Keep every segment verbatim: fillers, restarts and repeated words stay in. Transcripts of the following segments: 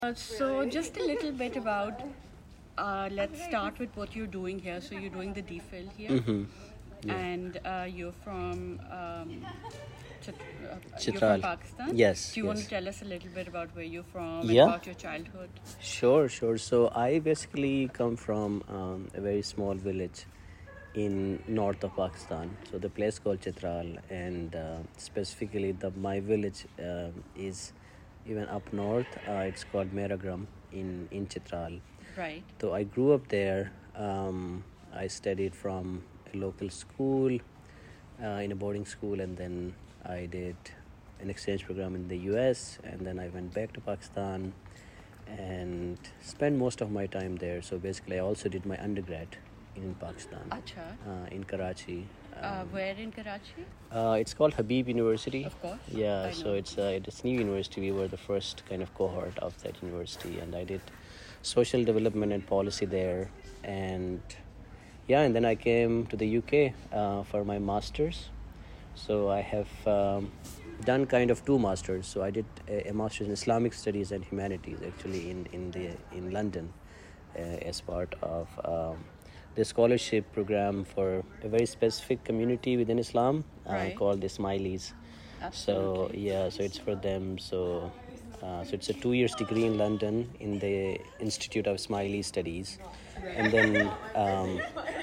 Uh, so, just a little bit about. Uh, let's start with what you're doing here. So, you're doing the D Phil here, Mm-hmm. Yeah. and uh, you're from um, Chit- uh, you're from Chitral. Pakistan. Yes, Do you want to yes. tell us a little bit about where you're from and Yeah, about your childhood? sure, sure. So I basically come from um, a very small village in north of Pakistan. So the place called Chitral, and uh, specifically the my village um is even up north. Uh, it's called Meragram in in Chitral. Right. So I grew up there. Um, I studied from a local school, uh, in a boarding school, and then I did an exchange program in the U S, and then I went back to Pakistan and spent most of my time there. So basically, I also did my undergrad in Pakistan, Acha. uh, in Karachi. Uh, Um, where in Karachi? uh, it's called Habib University. Of course. Yeah, I so know. it's uh, it's new university. We were the first kind of cohort of that university, and I did social development and policy there. And yeah, and then I came to the U K uh, for my masters. So I have um, done kind of two masters. So I did a, a master's in Islamic Studies and Humanities, actually in in the in London, uh, as part of um, the scholarship program for a very specific community within Islam, uh, Right. called the Ismailis. So Absolutely. yeah, so it's for them. So uh, so it's a two years degree in London in the Institute of Ismaili Studies, and then um,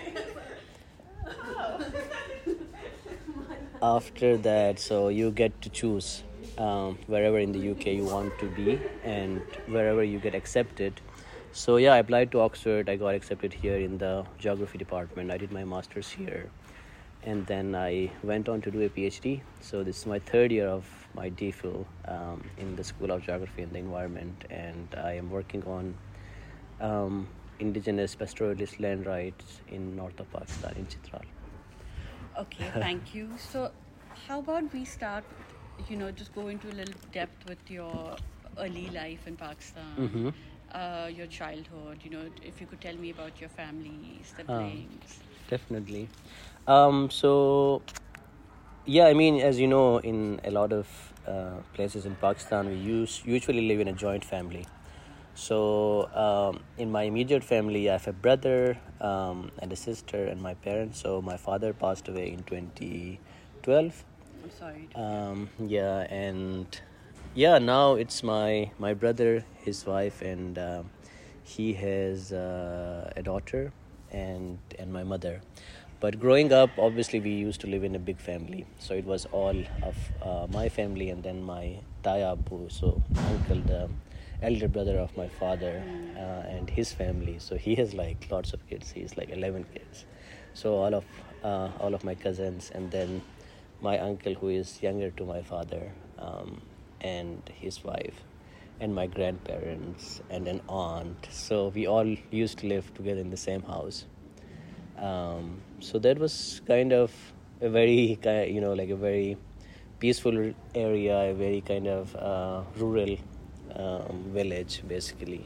after that, so you get to choose um, wherever in the U K you want to be and wherever you get accepted. So yeah, I applied to Oxford. I got accepted here in the geography department. I did my master's here, and then I went on to do a PhD. So this is my third year of my DPhil um, in the School of Geography and the Environment, and I am working on um, indigenous pastoralist land rights in north of Pakistan, in Chitral. Okay, thank you. So, how about we start, you know, just go into a little depth with your early life in Pakistan, Mm-hmm. uh, your childhood, you know, if you could tell me about your family, Ah, siblings. definitely. Um, so yeah, I mean, as you know, in a lot of uh, places in Pakistan, we use usually live in a joint family. So um, in my immediate family, I have a brother um, and a sister and my parents. So my father passed away in twenty twelve. I'm sorry to hear. Um, yeah, and yeah, now it's my my brother, his wife, and um, he has uh, a daughter, and and my mother. But growing up, obviously, we used to live in a big family. So it was all of uh, my family, and then my Taya Abu, so uncle, the elder brother of my father, uh, and his family. So he has like lots of kids. He's like eleven kids. So all of uh, all of my cousins, and then my uncle who is younger to my father, um, and his wife, and my grandparents, and an aunt. So we all used to live together in the same house. Um, so that was kind of a very ki- you know like a very peaceful area, a very kind of uh, rural um, village basically.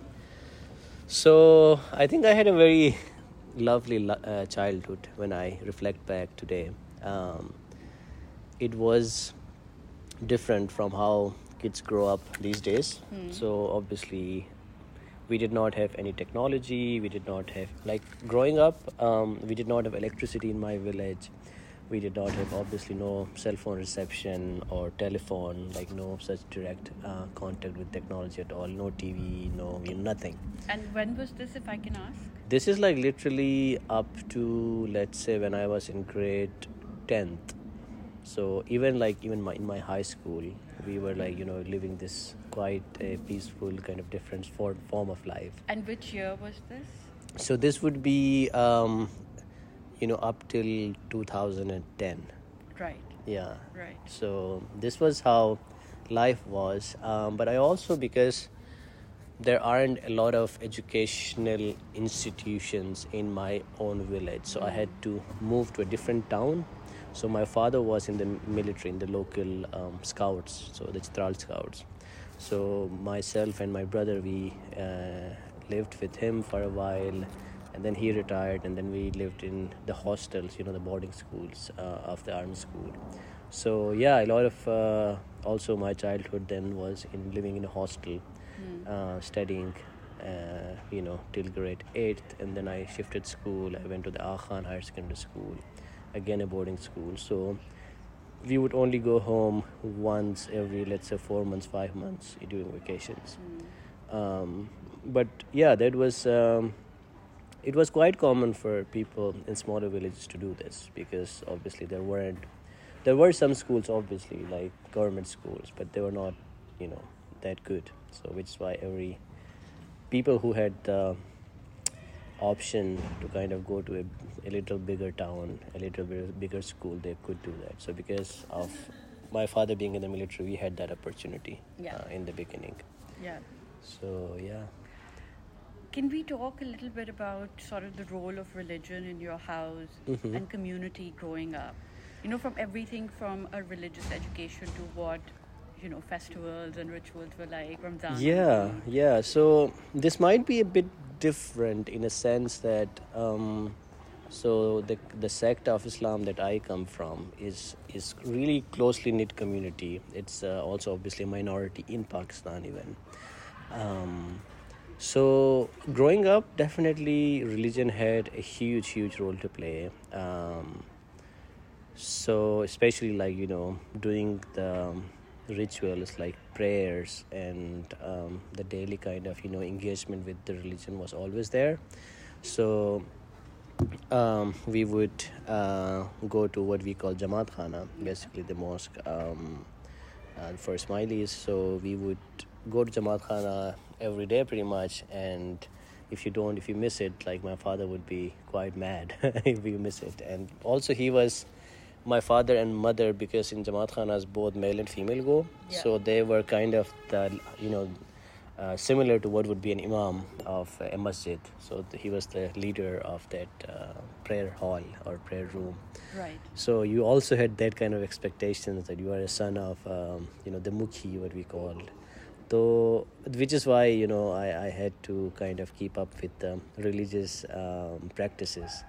So I think I had a very lovely lo- uh, childhood. When I reflect back today, um, it was different from how kids grow up these days. So obviously, we did not have any technology. We did not have, like, growing up, um, we did not have electricity in my village. We did not have, obviously, no cell phone reception or telephone, like no such direct uh, contact with technology at all. No T V, no, you know, nothing. And when was this, if I can ask? This is like literally up to, let's say, when I was in grade tenth. So even like even my, in my high school, we were like, you know, living this quite a peaceful kind of different for, form of life. And which year was this? So this would be, um, you know, up till two thousand ten. Right, Yeah. right. So this was how life was. Um, but I also, because there aren't a lot of educational institutions in my own village, so I had to move to a different town. So my father was in the military, in the local um, scouts, so the Chitral Scouts. So myself and my brother, we uh, lived with him for a while, and then he retired, and then we lived in the hostels, you know, the boarding schools uh, of the army school. So yeah, a lot of uh, also my childhood then was in living in a hostel. uh, studying, uh, you know, till grade eighth, and then I shifted school. I went to the Akhan Higher Secondary School, again a boarding school. So we would only go home once every, let's say, four months, five months during vacations. Um, but yeah, that was um, it was quite common for people in smaller villages to do this, because obviously there weren't there were some schools, obviously, like government schools, but they were not, you know, that good. So which is why every people who had the option to kind of go to a, a little bigger town, a little bit bigger school, they could do that. So because of my father being in the military, we had that opportunity Yeah. uh, in the beginning. Yeah. So yeah. Can we talk a little bit about sort of the role of religion in your house Mhm. and community growing up? You know, from everything from a religious education to what, you know, festivals and rituals were like, Ramzan. Yeah, and Eid. yeah. So this might be a bit different in a sense that um, so the the sect of Islam that I come from is is really closely knit community. It's uh, also obviously a minority in Pakistan even. Um, so growing up, definitely religion had a huge, huge role to play. Um, so especially like, you know, doing the um, rituals like prayers and um, the daily kind of, you know, engagement with the religion was always there. So um, we would uh, go to what we call Jamaat Khana, basically the mosque um, uh, for Ismailis. So we would go to Jamaat Khana every day pretty much, and if you don't, if you miss it, like my father would be quite mad if you miss it. And also he was my father and mother, because in Jamaat Khanas both male and female go. Yeah. So they were kind of the, you know, uh, similar to what would be an imam of a masjid. So th- he was the leader of that uh, prayer hall or prayer room. Right. So you also had that kind of expectations that you are a son of, um, you know, the mukhi, what we called. So, which is why, you know, I, I had to kind of keep up with the religious um, practices.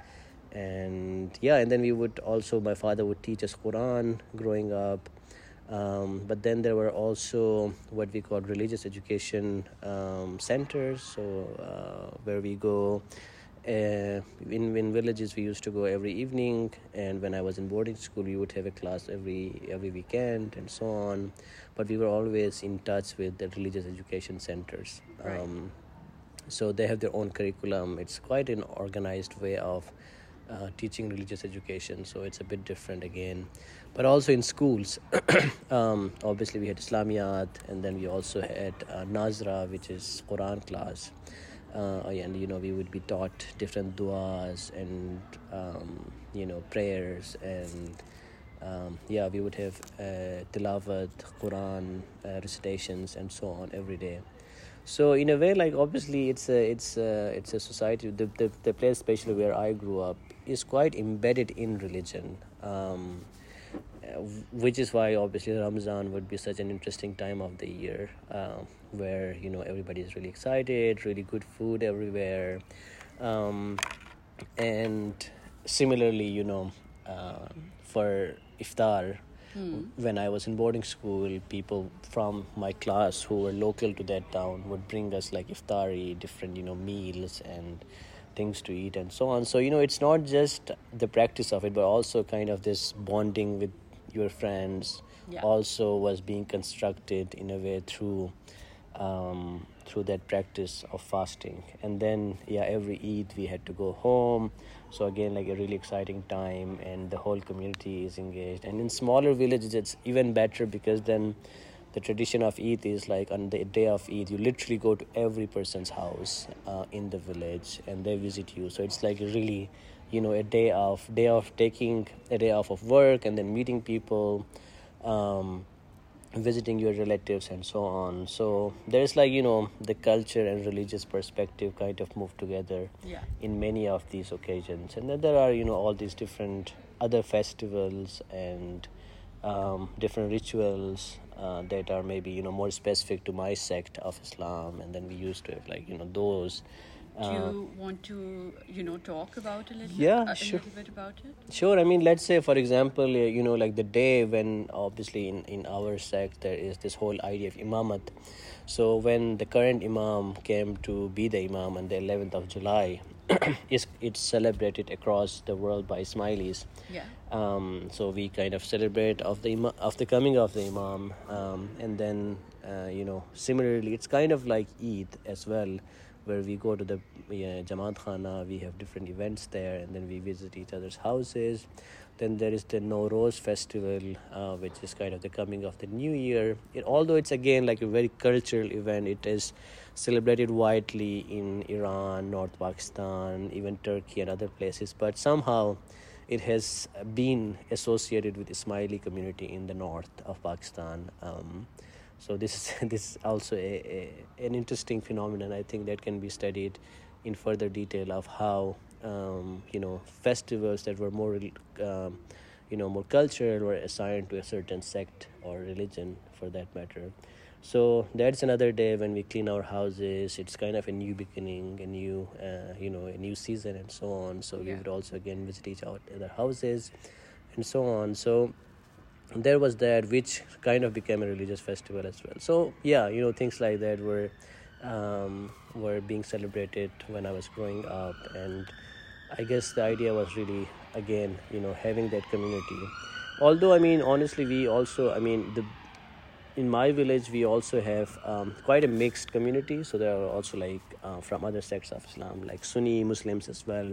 And yeah, and then we would also, my father would teach us Quran growing up. Um, but then there were also what we call religious education um, centers, so uh, where we go. Uh, in, in villages, we used to go every evening, and when I was in boarding school, we would have a class every every weekend and so on. But we were always in touch with the religious education centers. Right. Um, so they have their own curriculum. It's quite an organized way of uh, teaching religious education, so it's a bit different again. But also in schools, um, obviously we had Islamiyat, and then we also had uh, Nazra, which is Quran class. Uh, and you know, we would be taught different du'as and um, you know, prayers, and um, yeah, we would have uh, tilawat, Quran uh, recitations and so on every day. So in a way, like obviously it's a it's a, it's a society. The, the the place, especially where I grew up, is quite embedded in religion. Um, uh, which is why obviously Ramzan would be such an interesting time of the year, uh, where, you know, everybody is really excited, really good food everywhere, um, and similarly, you know, uh, for iftar, when I was in boarding school, people from my class who were local to that town would bring us like iftari, different, you know, meals and things to eat and so on. So, you know, it's not just the practice of it, but also kind of this bonding with your friends. Yeah. Also was being constructed in a way through um, through that practice of fasting. And then, yeah, every Eid we had to go home. So again, like a really exciting time, and the whole community is engaged. And in smaller villages, it's even better, because then the tradition of Eid is like on the day of Eid, you literally go to every person's house uh, in the village, and they visit you. So it's like really, you know, a day of day of taking a day off of work, and then meeting people, um, visiting your relatives and so on. So there's like, you know, the culture and religious perspective kind of move together Yeah. in many of these occasions. And then there are, you know, all these different other festivals and um, different rituals uh, that are maybe, you know, more specific to my sect of Islam. And then we used to have like, you know, those Do you want to, you know, talk about a little, Yeah, a, a sure. little bit about it? Sure. I mean, let's say, for example, uh, you know, like the day when obviously in, in our sect there is this whole idea of imamat. So when the current imam came to be the imam on the eleventh of July, it's, it's celebrated across the world by Ismailis. Yeah. Um, so we kind of celebrate of the ima- of the coming of the imam, um, and then uh, you know, similarly, it's kind of like Eid as well, where we go to the yeah, Jamaat Khana, we have different events there, and then we visit each other's houses. Then there is the Nowruz festival, uh, which is kind of the coming of the new year. It, although it's again like a very cultural event, it is celebrated widely in Iran, North Pakistan, even Turkey and other places. But somehow it has been associated with Ismaili community in the north of Pakistan. Um, so this is this is also a, a an interesting phenomenon. I think that can be studied in further detail of how um, you know, festivals that were more um, you know, more cultural were assigned to a certain sect or religion for that matter. So that's another day when we clean our houses. It's kind of a new beginning, a new uh, you know, a new season and so on. So we Yeah. would also again visit each other houses and so on. So there was that, which kind of became a religious festival as well. So yeah, you know, things like that were um, were being celebrated when I was growing up, and I guess the idea was really, again, you know, having that community. Although I mean, honestly, we also, I mean, the in my village we also have um, quite a mixed community. So there are also like uh, from other sects of Islam, like Sunni Muslims as well.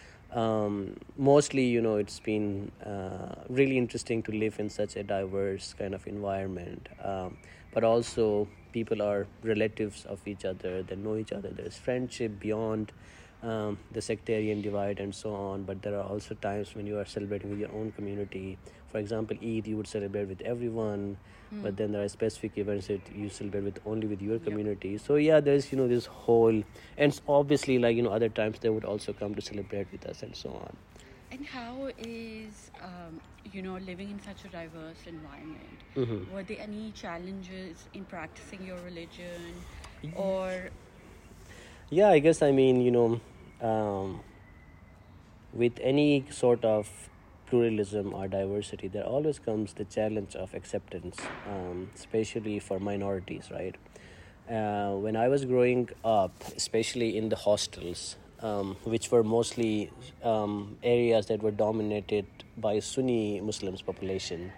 Um, mostly, you know, it's been uh, really interesting to live in such a diverse kind of environment. Um, but also, people are relatives of each other, they know each other, there's friendship beyond um, the sectarian divide and so on. But there are also times when you are celebrating with your own community. For example, Eid, you would celebrate with everyone, Hmm. but then there are specific events that you celebrate with only with your Yep. community. So yeah, there's, you know, this whole, and s- obviously, like, you know, other times they would also come to celebrate with us and so on. And how is, um, you know, living in such a diverse environment? Mhm. Were there any challenges in practicing your religion, or Yeah, I guess, I mean, you know, um, with any sort of pluralism or diversity, there always comes the challenge of acceptance, um, especially for minorities, right? Uh, when I was growing up, especially in the hostels, um, which were mostly um, areas that were dominated by Sunni Muslims population,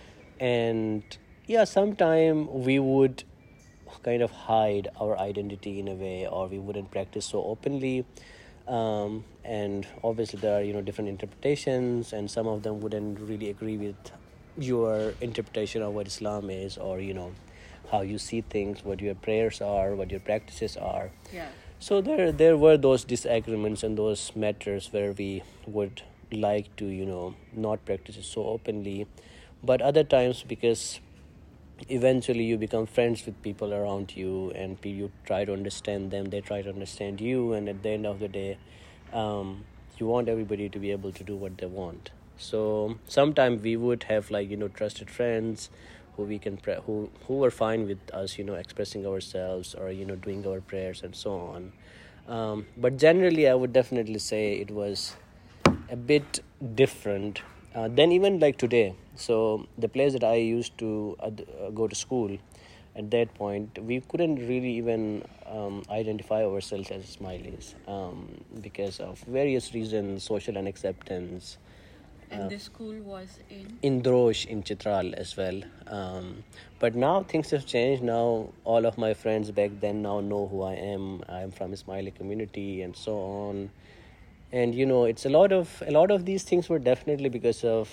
and yeah, sometime we would kind of hide our identity in a way, or we wouldn't practice so openly. Um, and obviously there are, you know, different interpretations, and some of them wouldn't really agree with your interpretation of what Islam is, or, you know, how you see things, what your prayers are, what your practices are. yeah? So there there were those disagreements and those matters where we would like to, you know, not practice it so openly. But other times, because eventually you become friends with people around you, and pe- you try to understand them, they try to understand you, and at the end of the day, um, you want everybody to be able to do what they want. So sometimes we would have, like, you know, trusted friends who we can pre- who who were fine with us, you know, expressing ourselves, or, you know, doing our prayers and so on. Um, but generally, I would definitely say it was a bit different uh, than even like today. So the place that I used to uh, uh, go to school, at that point we couldn't really even um, identify ourselves as Ismailis, um, because of various reasons, social unacceptance. And Uh, this school was in. in Drosh, in Chitral as well. Um, but now things have changed. Now all of my friends back then now know who I am. I'm from Ismaili community and so on. And, you know, it's a lot of a lot of these things were definitely because of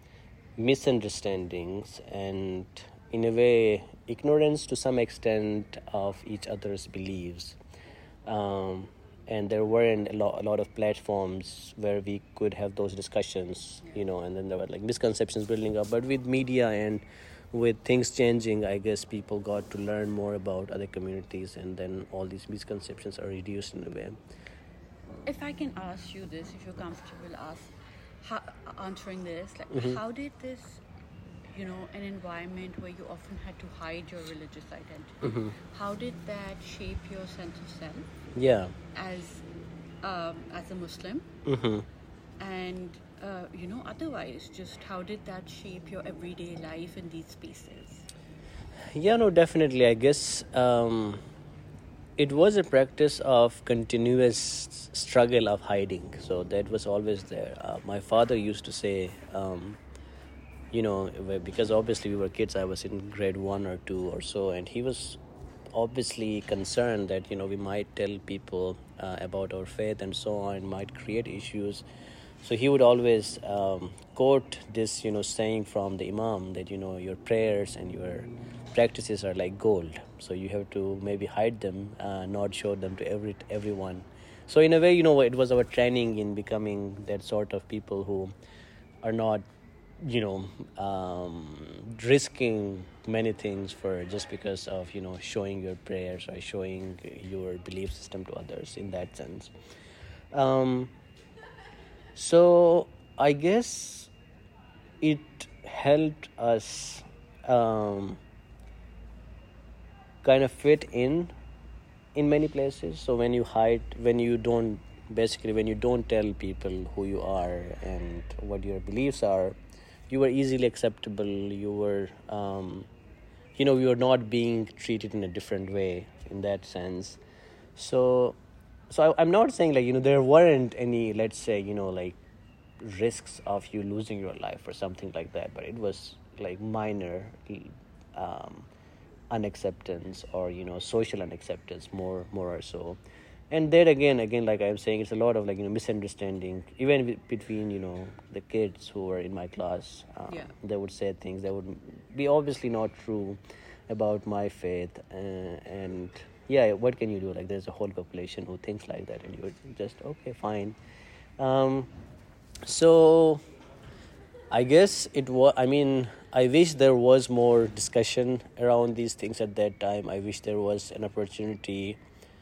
misunderstandings, and in a way ignorance to some extent of each other's beliefs. Um, and there weren't a lot, a lot of platforms where we could have those discussions, you know, and then there were like misconceptions building up. But with media and with things changing, I guess people got to learn more about other communities, and then all these misconceptions are reduced in a way. If I can ask you this, if you're comfortable ask, how, answering this, like, Mhm. how did this you know, an environment where you often had to hide your religious identity. Mm-hmm. How did that shape your sense of self Yeah. as um, as a Muslim? Mm-hmm. And uh, you know, otherwise, just how did that shape your everyday life in these spaces? Yeah, no, definitely. I guess um, it was a practice of continuous struggle of hiding. So that was always there. Uh, my father used to say, um, you know, wh- because obviously we were kids, I was in grade one or two or so, and he was obviously concerned that, you know, we might tell people uh, about our faith and so on, might create issues. So he would always um, quote this, you know, saying from the Imam that, you know, your prayers and your practices are like gold. So you have to maybe hide them, uh, not show them to every everyone. So in a way, you know, it was our training in becoming that sort of people who are not, you know, um, risking many things for just because of, you know, showing your prayers or showing your belief system to others in that sense. Um, so I guess it helped us um, kind of fit in in many places. So when you hide, when you don't, basically when you don't tell people who you are and what your beliefs are, you were easily acceptable. You were, um, you know, you were not being treated in a different way in that sense. So, so I, I'm not saying like, you know, there weren't any, let's say, you know, like risks of you losing your life or something like that, but it was like minor um, unacceptance or, you know, social unacceptance, more more or so. And then again again like I'm saying, it's a lot of like, you know, misunderstanding even w- between, you know, the kids who were in my class. um, Yeah. They would say things that would be obviously not true about my faith, uh, and yeah, what can you do? Like, there's a whole population who thinks like that, and you're just okay, fine. um, so I guess it was, I mean, I wish there was more discussion around these things at that time. I wish there was an opportunity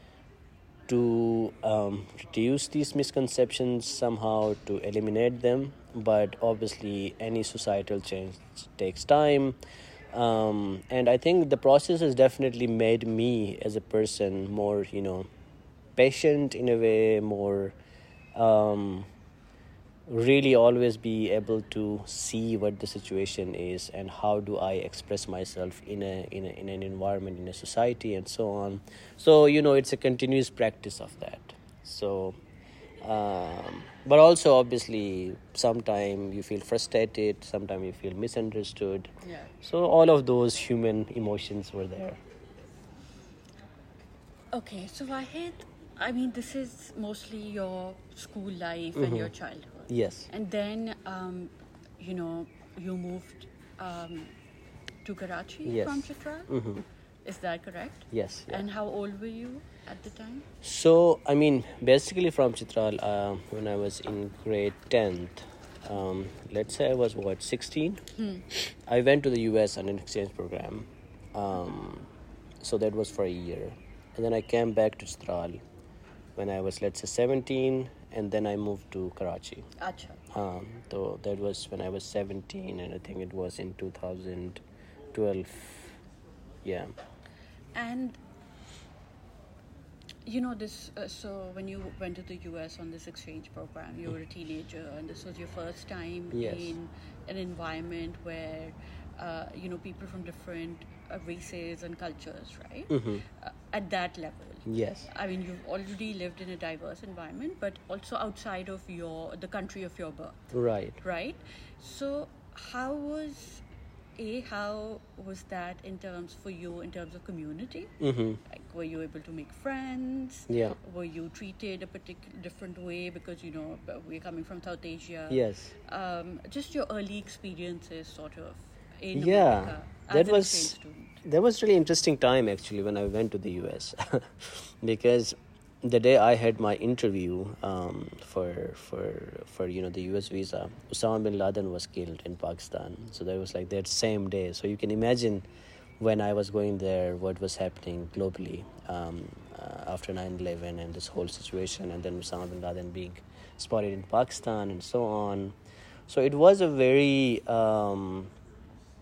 to um, reduce these misconceptions somehow, to eliminate them. But obviously, any societal change takes time. Um, and I think the process has definitely made me as a person more, you know, patient in a way, more um, really always be able to see what the situation is and how do I express myself in a in a, in an environment, in a society, and so on. So, you know, it's a continuous practice of that. So um, but also obviously sometimes you feel frustrated, sometimes you feel misunderstood. Yeah. So all of those human emotions were there. Okay, so Wahid, I mean, this is mostly your school life and your childhood. Yes. And then, um, you know, you moved um, to Karachi Yes. from Chitral. Mhm. Is that correct? Yes, yeah. And how old were you at the time? So, I mean, basically from Chitral, uh, when I was in grade tenth, um, let's say I was, what, sixteen? I went to the U S on an exchange program. Um, so that was for a year. And then I came back to Chitral when I was, let's say, seventeen, and then I moved to Karachi. Acha. Um, so that was when I was seventeen, and I think it was in two thousand twelve. Yeah. And you know this. Uh, so when you went to the U S on this exchange program, you were a teenager, and this was your first time Yes. in an environment where uh, you know people from different uh, races and cultures, right? Mhm. Uh, at that level. Yes. I mean, you've already lived in a diverse environment, but also outside of your the country of your birth, Right. right? So how was a how was that in terms for you in terms of community? Mm-hmm. Like, were you able to make friends? Yeah. Were you treated a particular different way because you know we're coming from South Asia? Yes. Um, just your early experiences, sort of, in Yeah, America as that an was exchange student. that was really interesting time actually when I went to the U S because the day I had my interview um, for for for you know the U S visa, Osama bin Laden was killed in Pakistan. So that was like that same day. So you can imagine when I was going there, what was happening globally um, uh, after nine eleven and this whole situation, and then Osama bin Laden being spotted in Pakistan and so on. So it was a very um,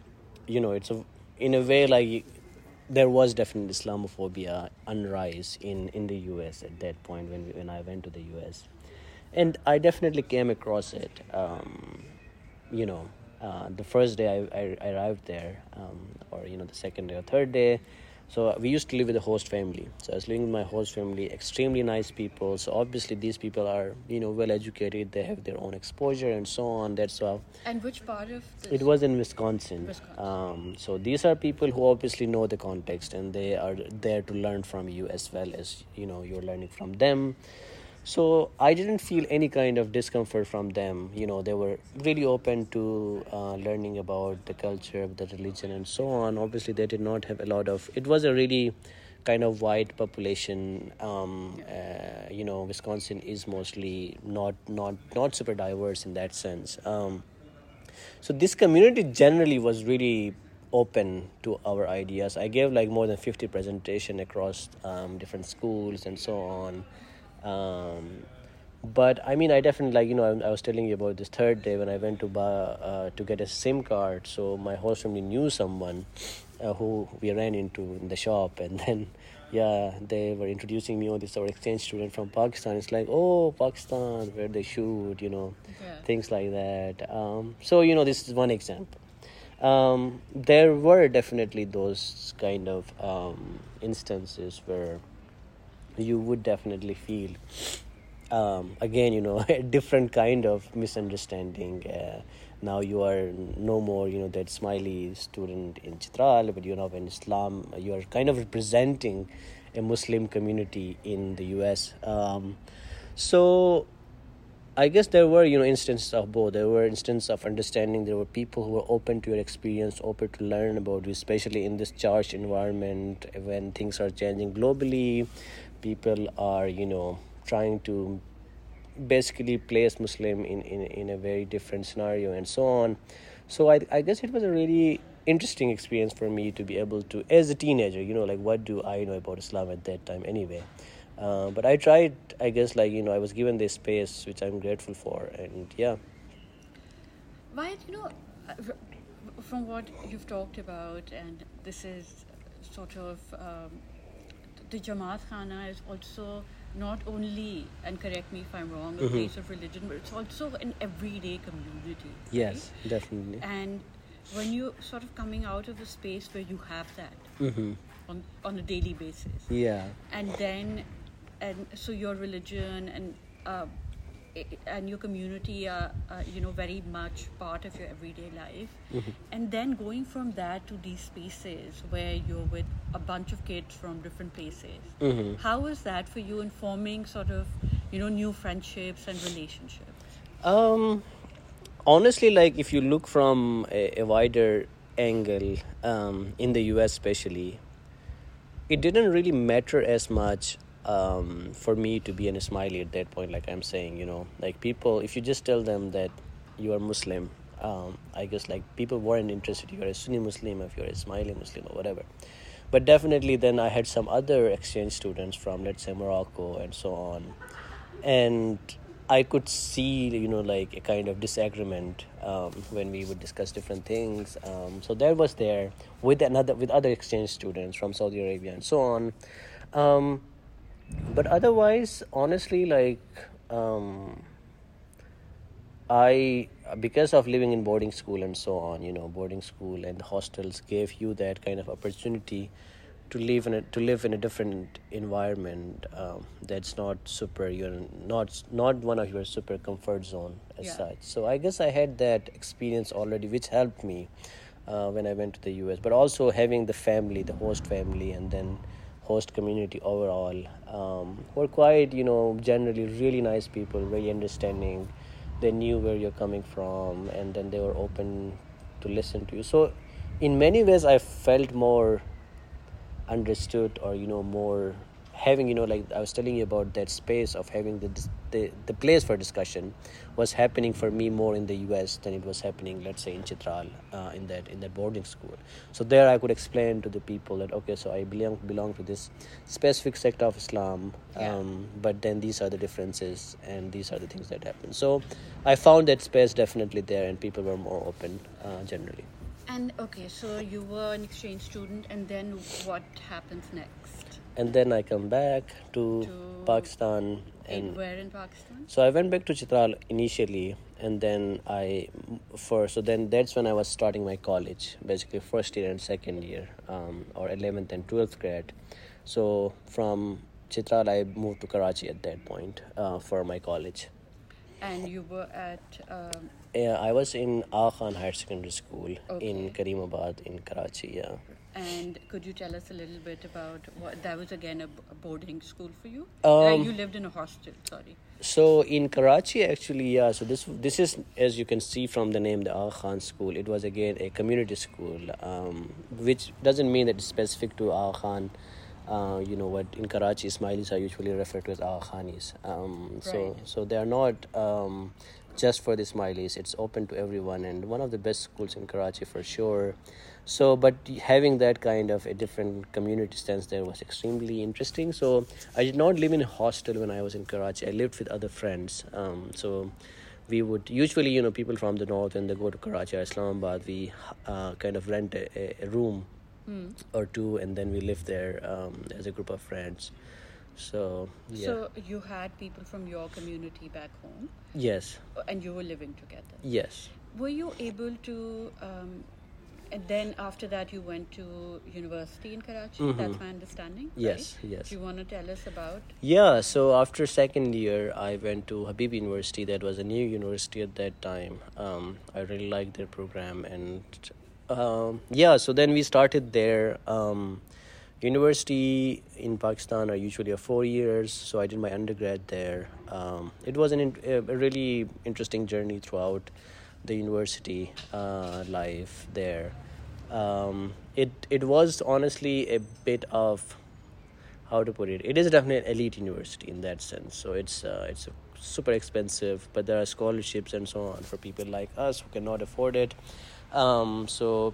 you know, it's a, in a way like there was definitely Islamophobia on rise in, in the U S at that point when we, when I went to the U S, and I definitely came across it. Um, you know, uh, the first day I, I, I arrived there, um, or you know, the second day or third day. So we used to live with a host family. So I was living with my host family, extremely nice people. So obviously these people are, you know, well educated. They have their own exposure and so on. That's how. And which part of this? It was in Wisconsin. Wisconsin. Um, so these are people who obviously know the context, and they are there to learn from you as well as, you know, you're learning from them. So I didn't feel any kind of discomfort from them. You know, they were really open to uh, learning about the culture, the religion, and so on. Obviously, they did not have a lot of. It was a really kind of white population. Um, uh, you know, Wisconsin is mostly not not not super diverse in that sense. Um, so this community generally was really open to our ideas. I gave like more than fifty presentation across um, different schools and so on. Um, but I mean, I definitely, like, you know, I, I was telling you about this third day when I went to buy, uh, to get a SIM card. So my host family knew someone uh, who we ran into in the shop, and then yeah, they were introducing me on this our exchange student from Pakistan. It's like, oh, Pakistan, where they shoot, you know, Yeah. things like that. Um, so you know, this is one example. Um, there were definitely those kind of um, instances where you would definitely feel um, again, you know, a different kind of misunderstanding. Uh, now you are no more, you know, that smiley student in Chitral, but you're now in Islam. You are kind of representing a Muslim community in the U S. Um, so I guess there were, you know, instances of both. There were instances of understanding. There were people who were open to your experience, open to learn about you, especially in this charged environment when things are changing globally. People are, you know, trying to basically place Muslim in, in, in a very different scenario and so on. So I, I guess it was a really interesting experience for me to be able to, as a teenager, you know, like what do I know about Islam at that time anyway? Uh, but I tried, I guess, like, you know, I was given this space, which I'm grateful for. And yeah. Why, you know, uh, r- from what you've talked about, and this is sort of um, the Jamaat Khana is also not only, and correct me if I'm wrong, a Mhm. place of religion, but it's also an everyday community. Yes, right? definitely. And when you're sort of coming out of a space where you have that Mm-hmm. on, on a daily basis, Yeah. and then, and so your religion and uh, i- and your community are, uh, you know, very much part of your everyday life. Mhm. And then going from that to these spaces where you're with a bunch of kids from different places, Mm-hmm. how is that for you in forming sort of, you know, new friendships and relationships? Um, honestly, like if you look from a, a wider angle, um, in the U S especially, it didn't really matter as much um, for me to be an Ismaili at that point. Like I'm saying, you know, like people, if you just tell them that you are Muslim, um, I guess like people weren't interested. You're a Sunni Muslim, if you're a Ismaili Muslim or whatever. But definitely then I had some other exchange students from, let's say, Morocco and so on. And I could see, you know, like a kind of disagreement um, when we would discuss different things. Um, so that was there with another, with other exchange students from Saudi Arabia and so on. Um, but otherwise, honestly, like um, I, because of living in boarding school and so on, you know, boarding school and hostels gave you that kind of opportunity to live in a to live in a different environment um, that's not super, you're not not one of your super comfort zone as Yeah. such. So I guess I had that experience already, which helped me uh, when I went to the U S. But also having the family, the host family, and then host community overall um, were quite, you know, generally really nice people, very understanding. They knew where you're coming from, and then they were open to listen to you. So in many ways, I felt more understood, or you know, more having, you know, like I was telling you about that space of having the the, the place for discussion was happening for me more in the U S than it was happening, let's say, in Chitral, uh, in that in that boarding school. So there I could explain to the people that, okay, so I belong belong to this specific sect of Islam, Yeah. um, but then these are the differences and these are the things that happen. So I found that space definitely there, and people were more open uh, generally. And okay, so you were an exchange student, and then what happens next? And then I come back to, To Pakistan, in and where in Pakistan? so I went back to Chitral initially, and then I for so then that's when I was starting my college, basically first year and second year, um, or eleventh and twelfth grade. So from Chitral, I moved to Karachi at that point uh, for my college. And you were at um, Yeah, I was in Aga Khan Higher Secondary School in Okay. Karimabad in Karachi. Yeah. and could you tell us a little bit about what that was again a, b- a boarding school for you? Um, Like you lived in a hostel, sorry. So in Karachi, actually, yeah. So this this is, as you can see from the name, the Aga Khan School. It was again a community school, um, which doesn't mean that it's specific to Aga Khan. Uh, you know what? In Karachi, Ismailis are usually referred to as Aga Khanis. Um, so Right. so they are not um, just for the Ismailis. It's open to everyone, and one of the best schools in Karachi for sure. So, but having that kind of a different community stance there was extremely interesting. So, I did not live in a hostel when I was in Karachi. I lived with other friends. Um, so, we would usually, you know, people from the north, when they go to Karachi or Islamabad, we uh, kind of rent a, a- a room Hmm. or two, and then we live there um, as a group of friends. So, yeah. So you had people from your community back home, Yes, uh, and you were living together. yes. Were you able to? Um, and then after that, you went to university in Karachi. Mhm. That's my understanding. Yes, right? yes. Do you want to tell us about? Yeah, so after second year, I went to Habib University. That was a new university at that time. Um, I really liked their program, and um, yeah, so then we started there. Um, university in Pakistan are usually a four years, so I did my undergrad there. Um, it was an in, a a really interesting journey throughout the university uh, life there. Um, it it was honestly a bit of, how to put it, it is definitely an elite university in that sense. So it's uh, it's super expensive, but there are scholarships and so on for people like us who cannot afford it. Um, so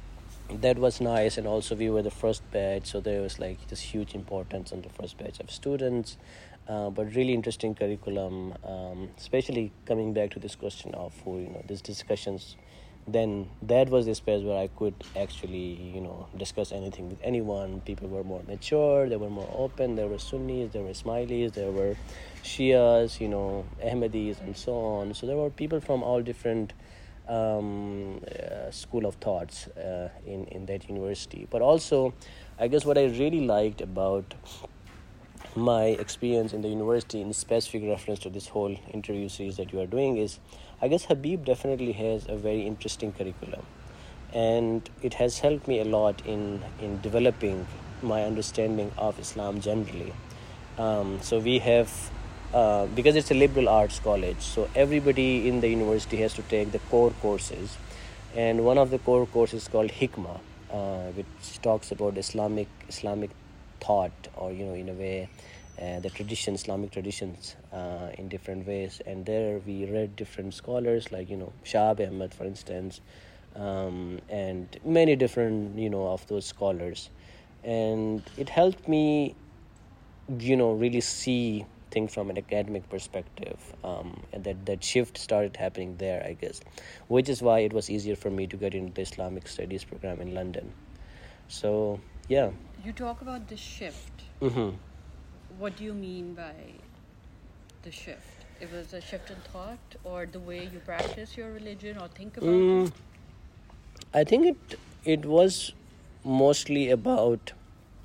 that was nice, and also we were the first batch, so there was like this huge importance on the first batch of students. Uh, but really interesting curriculum, um, especially coming back to this question of who, you know, these discussions. Then that was the space where I could actually, you know, discuss anything with anyone. People were more mature, they were more open. There were Sunnis, there were Ismailis, there were Shias, you know, Ahmadis, and so on. So there were people from all different um, uh, school of thoughts uh, in in that university. But also, I guess what I really liked about my experience in the university, in specific reference to this whole interview series that you are doing, is I guess Habib definitely has a very interesting curriculum, and it has helped me a lot in in developing my understanding of Islam generally. Um, so we have, uh, because it's a liberal arts college, so everybody in the university has to take the core courses, and one of the core courses is called Hikmah, uh, which talks about Islamic Islamic thought, or, you know, in a way, uh, the tradition, Islamic traditions, uh, in different ways. And there we read different scholars, like, you know, Shahab Ahmed, for instance, um, and many different, you know, of those scholars. And it helped me, you know, really see things from an academic perspective, um, and that, that shift started happening there, I guess, which is why it was easier for me to get into the Islamic Studies program in London. So, yeah. You talk about the shift. Mm-hmm. What do you mean by the shift? It was a shift in thought, or the way you practice your religion or think about Mm, it? I think it it was mostly about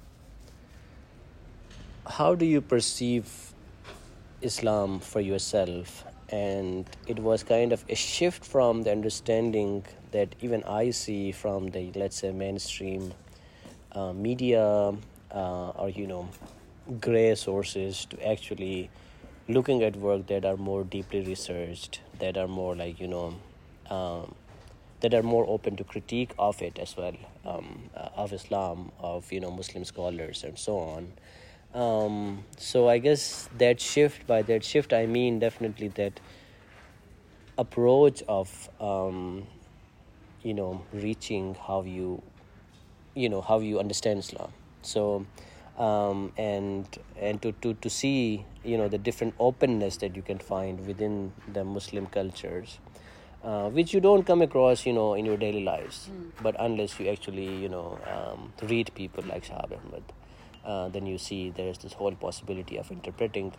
how do you perceive Islam for yourself, and it was kind of a shift from the understanding that even I see from the, let's say, mainstream uh, media, uh, or, you know, gray sources, to actually looking at work that are more deeply researched, that are more like, you know, um, that are more open to critique of it as well, um, uh, of Islam, of, you know, Muslim scholars and so on. Um, so I guess that shift, by that shift I mean definitely that approach of, um, you know, reaching how you, you know, how you understand Islam. So, um, and and to, to, to see, you know, the different openness that you can find within the Muslim cultures. uh, which you don't come across, you know, in your daily lives. Mm. But unless you actually, you know, um, read people like Shahab Ahmed, uh, then you see there's this whole possibility of interpreting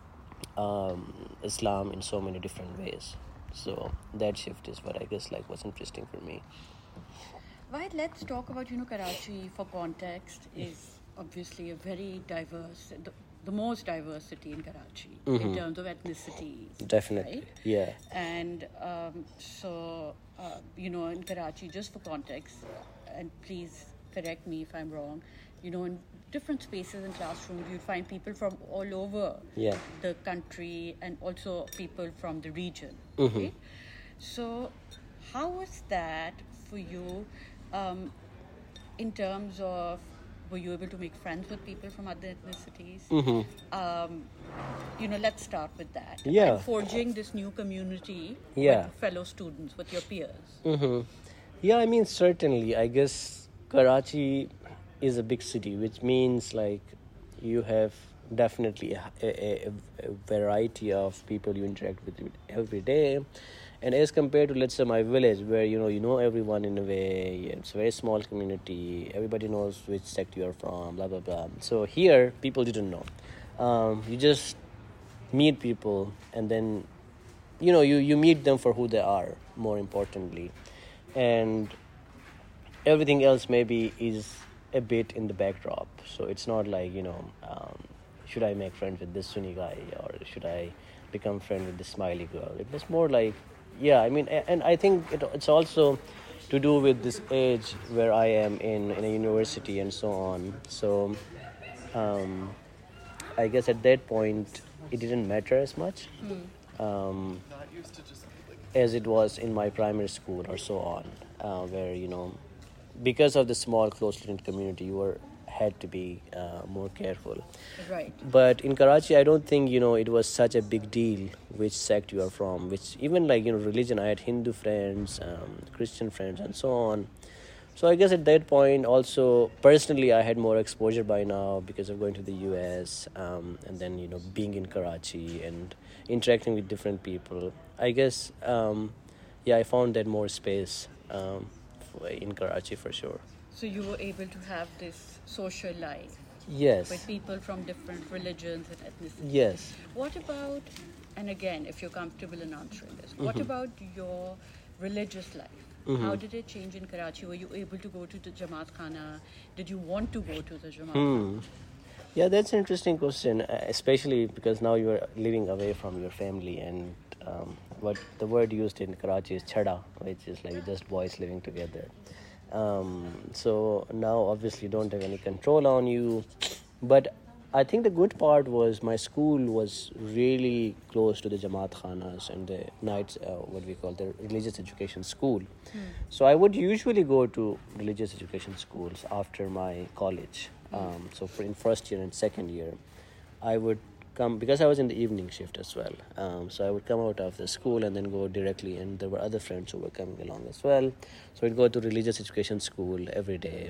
um, Islam in so many different ways. So that shift is what I guess like was interesting for me. Right, let's talk about, you know, Karachi for context is obviously a very diverse, the, the most diverse city in Karachi mm-hmm. in terms of ethnicities. Definitely, right? yeah. And um, so, uh, you know, in Karachi, just for context, and please correct me if I'm wrong, you know, in different spaces and classrooms, you'd find people from all over yeah. the country and also people from the region. Mm-hmm. Right? So, how was that for you? Um, in terms of, were you able to make friends with people from other ethnicities? Mm-hmm. Um, you know, let's start with that. Yeah. And forging this new community yeah. with fellow students, with your peers. Mm-hmm. Yeah, I mean, certainly. I guess Karachi is a big city, which means like you have definitely a, a, a variety of people you interact with every day. And as compared to, let's say, my village, where, you know, you know everyone in a way, it's a very small community, everybody knows which sect you're from, blah, blah, blah. So here, people didn't know. Um, you just meet people, and then, you know, you, you meet them for who they are, more importantly. And everything else maybe is a bit in the backdrop. So it's not like, you know, um, should I make friends with this Sunni guy, or should I become friend with this smiley girl? It was more like, yeah, I mean, and I think it, it's also to do with this age where I am in, in a university and so on. So um, I guess at that point, it didn't matter as much mm. um, as it was in my primary school or so on, uh, where, you know, because of the small, close-knit community, you were had to be uh, more careful. Right. But in Karachi, I don't think, you know, it was such a big deal which sect you are from, which even like, you know, religion, I had Hindu friends, um, Christian friends, and so on. So I guess at that point also, personally, I had more exposure by now because of going to the U S um, and then, you know, being in Karachi and interacting with different people. I guess, um, yeah, I found that more space um, in Karachi for sure. So you were able to have this social life. Yes. With people from different religions and ethnicities. Yes. What about, and again, if you're comfortable in answering this, mm-hmm. what about your religious life? Mm-hmm. How did it change in Karachi? Were you able to go to the Jamaat Khana? Did you want to go to the Jamaat Khana? Hmm. Yeah, that's an interesting question, especially because now you're living away from your family, and um, what the word used in Karachi is chada, which is like just boys living together. Um, so now obviously you don't have any control on you, but I think the good part was my school was really close to the Jamaat Khanas and the nights, uh, what we call the religious education school. Hmm. So I would usually go to religious education schools after my college. Um, so for in first year and second year, I would come, because I was in the evening shift as well. Um, so I would come out of the school and then go directly, and there were other friends who were coming along as well. So we'd go to religious education school every day.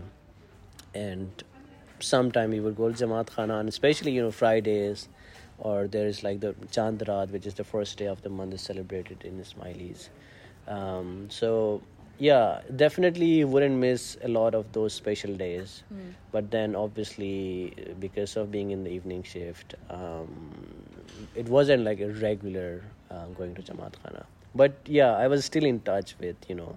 And sometime we would go to Jamaat Khana, and especially, you know, Fridays, or there is like the Chand Raat, which is the first day of the month, is celebrated in Ismailis. Um, so yeah, definitely wouldn't miss a lot of those special days. Mm. But then obviously, because of being in the evening shift, um, it wasn't like a regular uh, going to Jamaat Khana. But yeah, I was still in touch with, you know,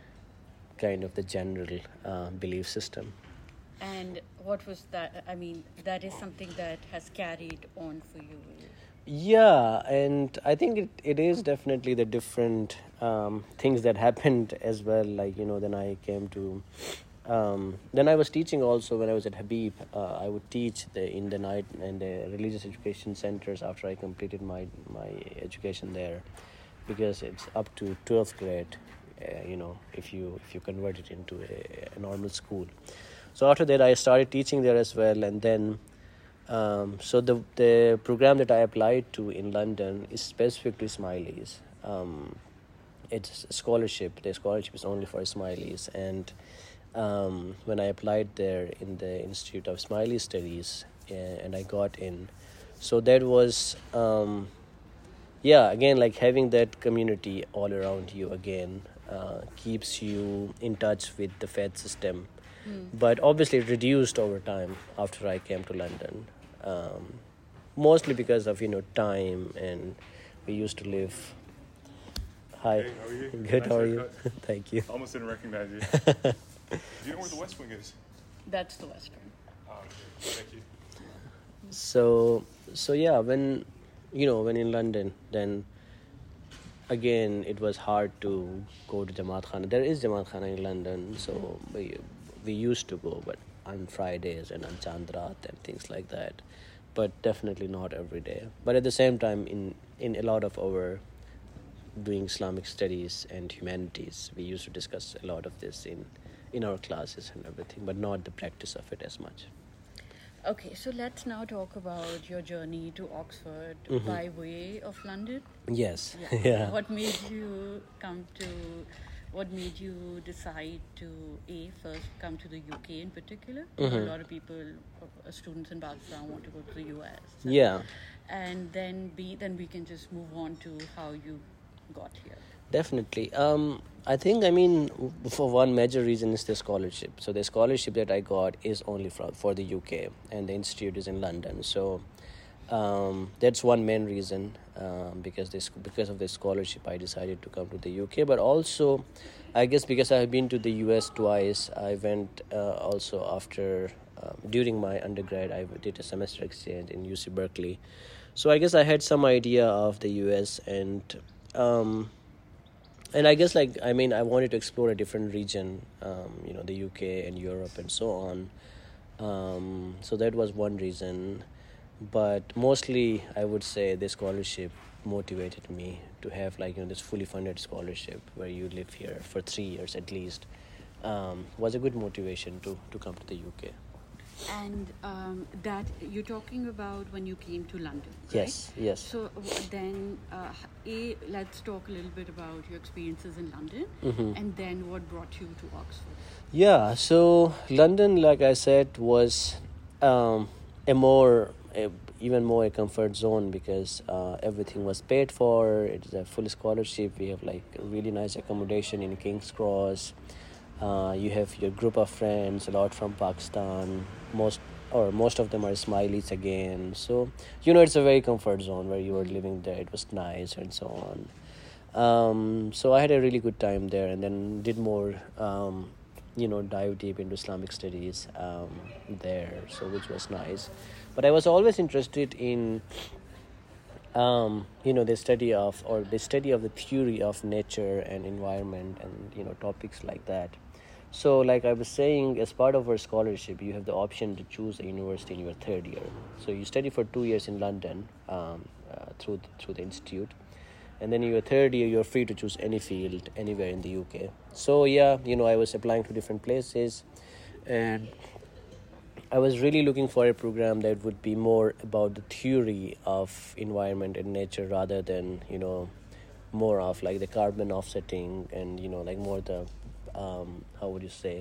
kind of the general uh, belief system. And what was that? I mean, that is something that has carried on for you. Yeah, and I think it, it is definitely the different um, things that happened as well. Like, you know, then I came to, um, then I was teaching also when I was at Habib. Uh, I would teach the, in the night in the religious education centers after I completed my, my education there, because it's up to twelfth grade, uh, you know, if you, if you convert it into a, a normal school. So after that, I started teaching there as well, and then Um, so the the program that I applied to in London is specific to Ismailis. Um, it's a scholarship. The scholarship is only for Ismailis. And um, when I applied there in the Institute of Ismaili Studies, uh, and I got in, so that was, um, yeah, again, like having that community all around you again uh, keeps you in touch with the faith system. Hmm. But obviously, it reduced over time after I came to London. Um, mostly because of you know time, and we used to live. Hi. Hey, how are you? Good. Nice How are you? haircut. Thank you. I almost didn't recognize you. Do you know where the West Wing is? That's the Western. Oh, okay. Thank you. So so yeah, when you know when in London, then again it was hard to go to Jamaat Khana. There is Jamaat Khana in London, so we we used to go, but on Fridays and on Chandrat and things like that. But definitely not every day. But at the same time, in in a lot of our doing Islamic studies and humanities, we used to discuss a lot of this in in our classes and everything, but not the practice of it as much. Okay, so let's now talk about your journey to Oxford Mhm. by way of London. Yes. Yeah. Yeah. What made you come to? What made you decide to a first come to the U K in particular? Mhm. A lot of people, uh, students in Pakistan, want to go to the U S. Yeah. And then B, then we can just move on to how you got here. Definitely. Um, I think, I mean, w- for one major reason is the scholarship. So the scholarship that I got is only from for the U K, and the institute is in London. So um, that's one main reason. Um, because this because of the scholarship, I decided to come to the U K. But also, I guess because I have been to the U S twice, I went uh, also after um, during my undergrad, I did a semester exchange in U C Berkeley. So I guess I had some idea of the U S, and um, and I guess like I mean I wanted to explore a different region, um, you know, the U K and Europe and so on. Um, so that was one reason, but mostly I would say the scholarship motivated me to have like you know this fully funded scholarship where you live here for three years at least. Um, was a good motivation to to come to the U K. And um, that you're talking about when you came to London, right? Yes, yes. So w- then, uh, a let's talk a little bit about your experiences in London, Mhm. and then what brought you to Oxford. Yeah, so London, like I said, was um, a more, a, even more a comfort zone because uh, everything was paid for. It's a full scholarship. We have like really nice accommodation in King's Cross. Uh, you have your group of friends, a lot from Pakistan. Most or most of them are Ismailis again. So you know it's a very comfort zone where you were living there. It was nice and so on. Um, so I had a really good time there, and then did more, um, you know, dive deep into Islamic studies um, there. So which was nice, but I was always interested in, um, you know, the study of or the study of the theory of nature and environment, and you know topics like that. So, like I was saying, as part of our scholarship, you have the option to choose a university in your third year. So you study for two years in London um, uh, through the, through the institute, and then in your third year, you're free to choose any field anywhere in the U K. So yeah, you know, I was applying to different places, and I was really looking for a program that would be more about the theory of environment and nature rather than you know more of like the carbon offsetting and you know like more the um, how would you say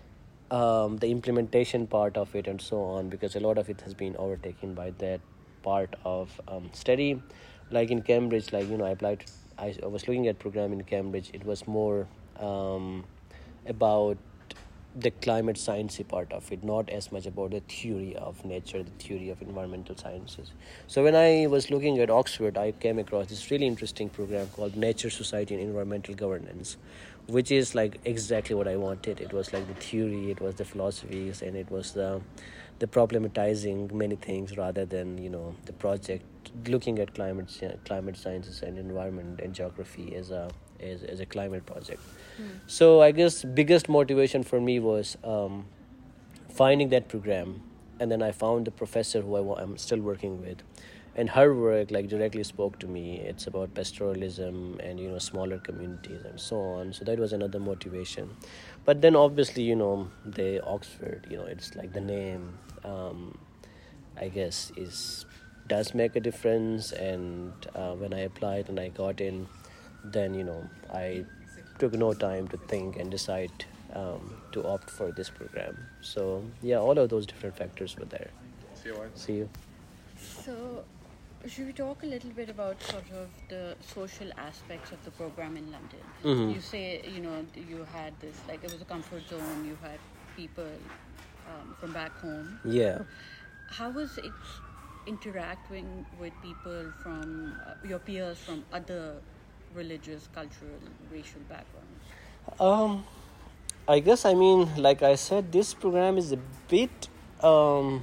um, the implementation part of it and so on, because a lot of it has been overtaken by that part of um, study. Like in Cambridge, like you know I applied I, I was looking at program in Cambridge. It was more um, about the climate sciencey part of it, not as much about the theory of nature, the theory of environmental sciences. So when I was looking at Oxford, I came across this really interesting program called Nature, Society and Environmental Governance, which is like exactly what I wanted. It was like the theory, it was the philosophies, and it was the the problematizing many things rather than you know the project looking at climate climate sciences and environment and geography as a as, as a climate project. So I guess biggest motivation for me was um, finding that program, and then I found the professor who I wa- I'm still working with, and her work like directly spoke to me. It's about pastoralism and you know smaller communities and so on. So that was another motivation. But then obviously you know the Oxford, you know it's like the name, um, I guess is does make a difference. And uh, when I applied and I got in, then you know I took no time to think and decide um, to opt for this program. So yeah, all of those different factors were there. See you later. See you. So, should we talk a little bit about sort of the social aspects of the program in London? Mhm. You say, you know, you had this, like, it was a comfort zone, you had people um, from back home. Yeah. How was it interacting with people from uh, your peers from other religious, cultural, racial backgrounds? Um, I guess, I mean, like I said, this program is a bit, um,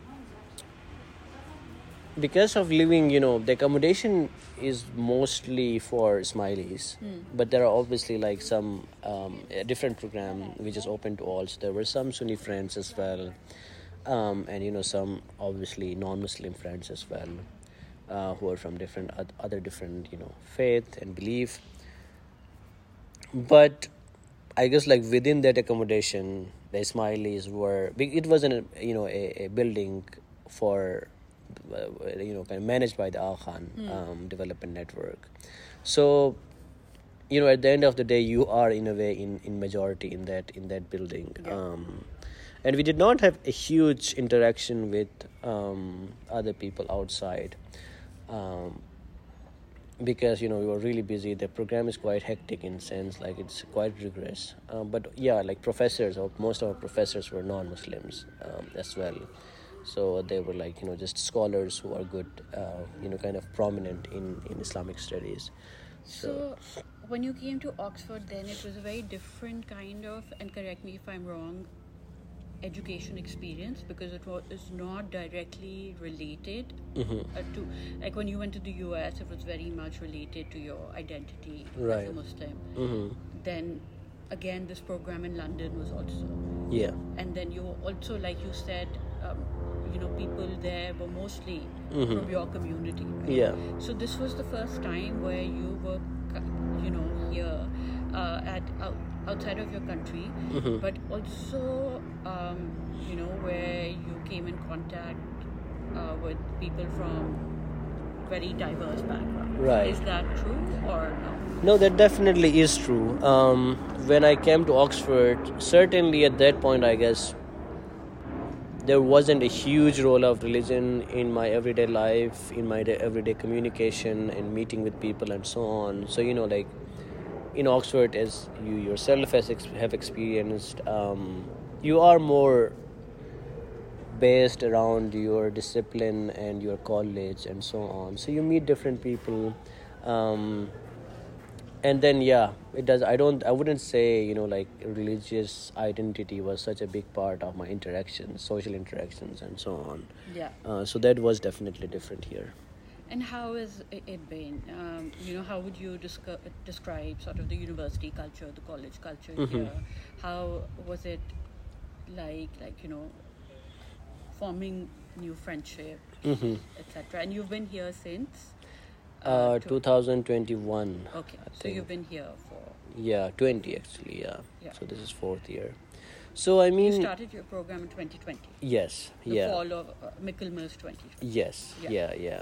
because of living, you know, the accommodation is mostly for Smileys, but there are obviously like some um, a different program which is open to all. So there were some Sunni friends as well, um, and you know some obviously non-Muslim friends as well, uh, who are from different oth- other different you know faith and belief. But I guess like within that accommodation, the Ismailis were. It wasn't a, you know a, a building for uh, you know kind of managed by the Al Khan um, Development Network. So you know at the end of the day, you are in a way in, in majority in that in that building. Yeah. Um, and we did not have a huge interaction with um, other people outside. Um, because you know we were really busy. The program is quite hectic in sense, like it's quite rigorous, um, but yeah, like professors or most of our professors were non-Muslims um, as well, so they were like you know just scholars who are good, uh, you know kind of prominent in in Islamic studies. So, when you came to Oxford, then it was a very different kind of, and correct me if I'm wrong, education experience, because it was is not directly related Mhm. uh, to, like when you went to the U S, it was very much related to your identity as Right. a Muslim. Hmm. Then again, this program in London was also, Yeah. and then you also, like you said, um, you know, people there were mostly Mhm. from your community, right? Yeah. So this was the first time where you were, cu- you know, here uh, at out, outside of your country, Mhm. but also, um, you know, where you came in contact uh, with people from very diverse backgrounds. Right. Is that true or no? No, that definitely is true. Um, when I came to Oxford, certainly at that point, I guess there wasn't a huge role of religion in my everyday life, in my day, everyday communication and meeting with people and so on. So, you know, like in Oxford, as you yourself has ex- have experienced, um, you are more based around your discipline and your college and so on. So you meet different people. Um, and then yeah it does I don't I wouldn't say you know like religious identity was such a big part of my interactions, social interactions and so on. Yeah. Uh, so that was definitely different here. And how has i- it been? Um, you know, how would you descri- describe sort of the university culture, the college culture Mhm. here? How was it like, like you know, forming new friendship, Mm-hmm. et cetera? And you've been here since? Uh, to- twenty twenty-one. Okay, I so think. you've been here for. Yeah, twenty actually. Yeah. Yeah. So this is fourth year. So I mean. You started your program in twenty twenty. Yes. The yeah. fall of uh, Michaelmas twenty twenty. Yes. Yeah. Yeah. yeah.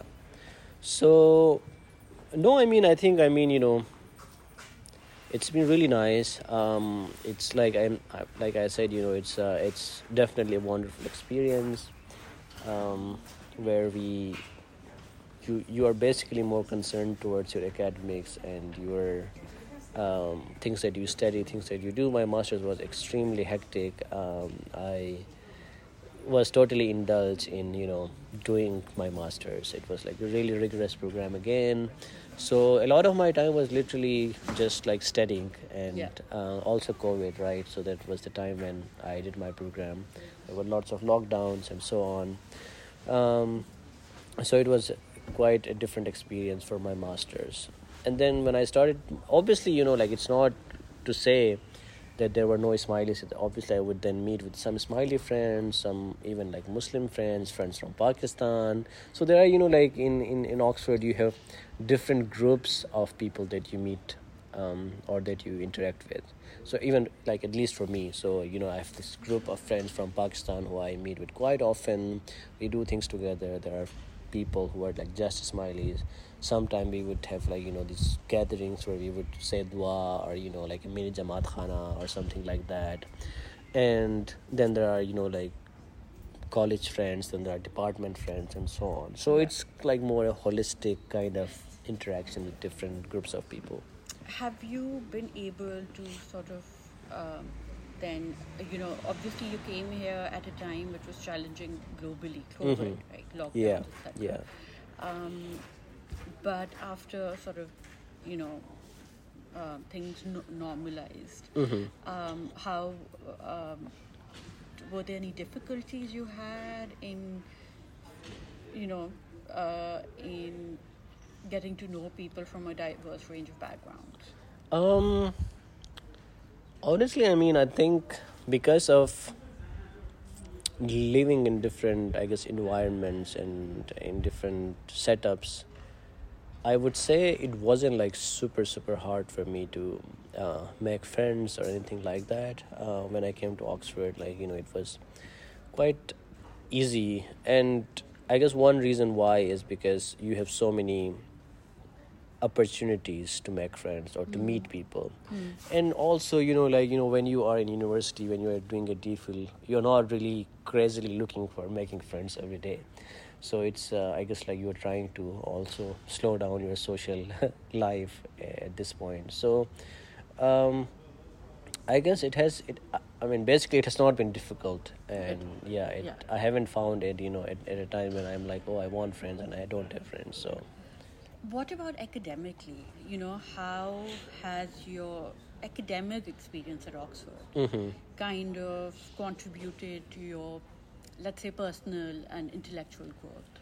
So, no, I mean, I think, I mean, you know, it's been really nice. Um, it's like I'm, I, like I said, you know, it's uh, it's definitely a wonderful experience, um, where we, you you are basically more concerned towards your academics and your um, things that you study, things that you do. My master's was extremely hectic. Um, I was totally indulged in you know doing my masters. It was like a really rigorous program again, so a lot of my time was literally just like studying and Yeah. uh, also COVID, right? So that was the time when I did my program. There were lots of lockdowns and so on, um, so it was quite a different experience for my masters. And then when I started, obviously you know like it's not to say that there were no Ismailis. Obviously, I would then meet with some Ismaili friends, some even like Muslim friends, friends from Pakistan. So there are, you know, like in, in, in Oxford, you have different groups of people that you meet um, or that you interact with. So even like at least for me, so, you know, I have this group of friends from Pakistan who I meet with quite often. We do things together. There are people who are like just Ismailis. Sometimes we would have like you know these gatherings where we would say dua or you know like a mini Jamaat Khana or something like that. And then there are you know like college friends, then there are department friends, and so on. So Yeah. it's like more a holistic kind of interaction with different groups of people. Have you been able to sort of um, then, you know, obviously you came here at a time which was challenging globally, COVID, Mhm. right? Lockdowns, Yeah, et cetera. yeah. Um, but after sort of, you know, uh, things no- normalized, Mhm. um, how um, were there any difficulties you had in, you know, uh, in getting to know people from a diverse range of backgrounds? Um, honestly, I mean, I think because of living in different, I guess, environments and in different setups, I would say it wasn't like super, super hard for me to uh, make friends or anything like that. Uh, when I came to Oxford, like, you know, it was quite easy. And I guess one reason why is because you have so many opportunities to make friends or to meet people. And also, you know, like, you know, when you are in university, when you are doing a DPhil, you're not really crazily looking for making friends every day. So it's, uh, I guess, like you're trying to also slow down your social life at this point. So um, I guess it has, it, I mean, basically it has not been difficult. And yeah, it, Yeah. I haven't found it, you know, at, at a time when I'm like, oh, I want friends and I don't have friends. So. What about academically? You know, how has your academic experience at Oxford Mhm. kind of contributed to your, let's say, personal and intellectual growth?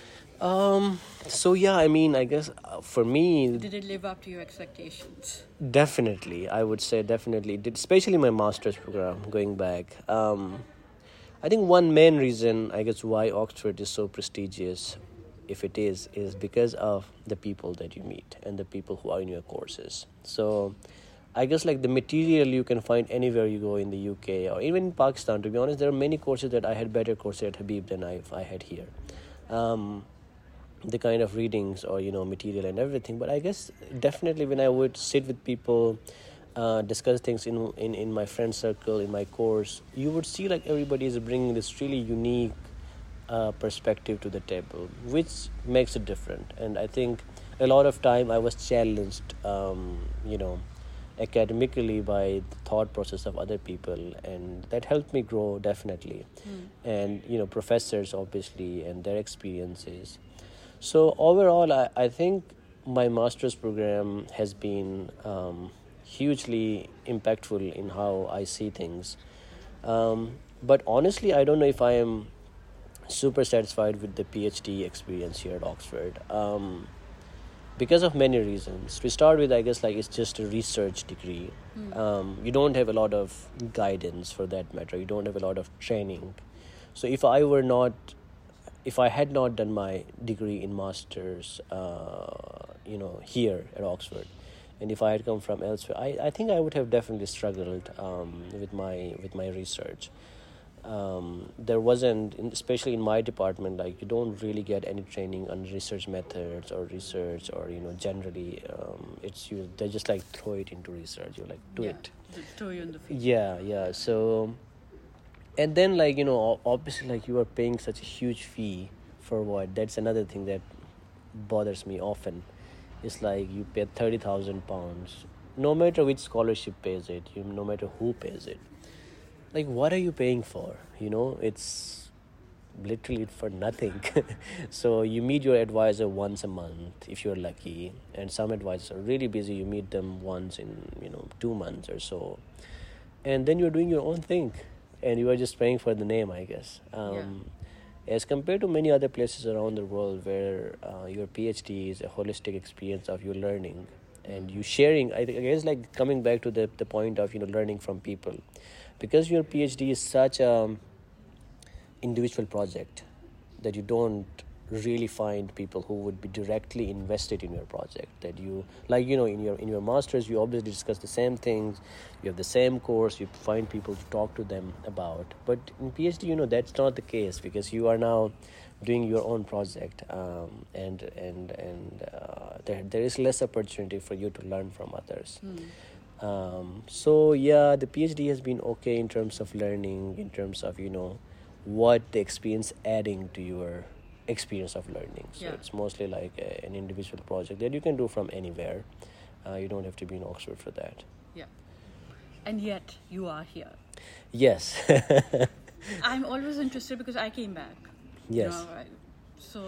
Um. So yeah, I mean, I guess uh, for me, Did it live up to your expectations? definitely, I would say definitely did, especially my master's program. Going back, um, I think one main reason, I guess, why Oxford is so prestigious, if it is, is because of the people that you meet and the people who are in your courses. So, I guess like the material you can find anywhere you go in the U K or even in Pakistan. To be honest, there are many courses that I had better courses at Habib than I I had here. Um, the kind of readings or you know material and everything, but I guess definitely when I would sit with people, uh, discuss things in, in in my friend circle, in my course, you would see like everybody is bringing this really unique uh, perspective to the table, which makes it different. And I think a lot of time I was challenged, um, you know academically by the thought process of other people, and that helped me grow definitely. And you know professors obviously and their experiences. So overall, I, I think my master's program has been um, hugely impactful in how I see things. Um, but honestly, I don't know if I am super satisfied with the PhD experience here at Oxford. Um, because of many reasons. To start with, I guess like it's just a research degree. Um, you don't have a lot of guidance for that matter. You don't have a lot of training. So if I were not if I had not done my degree in masters, uh, you know, here at Oxford, and if I had come from elsewhere, I, I think I would have definitely struggled um, with my with my research. Um, there wasn't, in- especially in my department, like you don't really get any training on research methods or research or you know generally um, it's you they just like throw it into research. You're like do Yeah, it. the throw you in the field. Yeah, yeah. So and then like you know o- obviously like you are paying such a huge fee for what, that's another thing that bothers me often. It's like you pay thirty thousand pounds, no matter which scholarship pays it, you no matter who pays it. Like what are you paying for, you know it's literally for nothing. So you meet your advisor once a month if you're lucky, and some advisors are really busy, you meet them once in you know two months or so, and then you're doing your own thing and you are just paying for the name, I guess. Um, as compared to many other places around the world where uh, your PhD is a holistic experience of you learning and you sharing. I think I guess like coming back to the, the point of you know learning from people, because your PhD is such a individual project that you don't really find people who would be directly invested in your project. That you like you know in your in your masters you obviously discuss the same things, you have the same course, you find people to talk to them about. But in PhD, you know that's not the case, because you are now doing your own project, um, and and and uh, there there is less opportunity for you to learn from others. Um, so yeah, the PhD has been okay in terms of learning, in terms of you know what the experience adding to your experience of learning. So Yeah. it's mostly like a, an individual project that you can do from anywhere. Uh, you don't have to be in Oxford for that. Yeah. And yet you are here. Yes. I'm always interested because I came back. you Yes. know, I- So,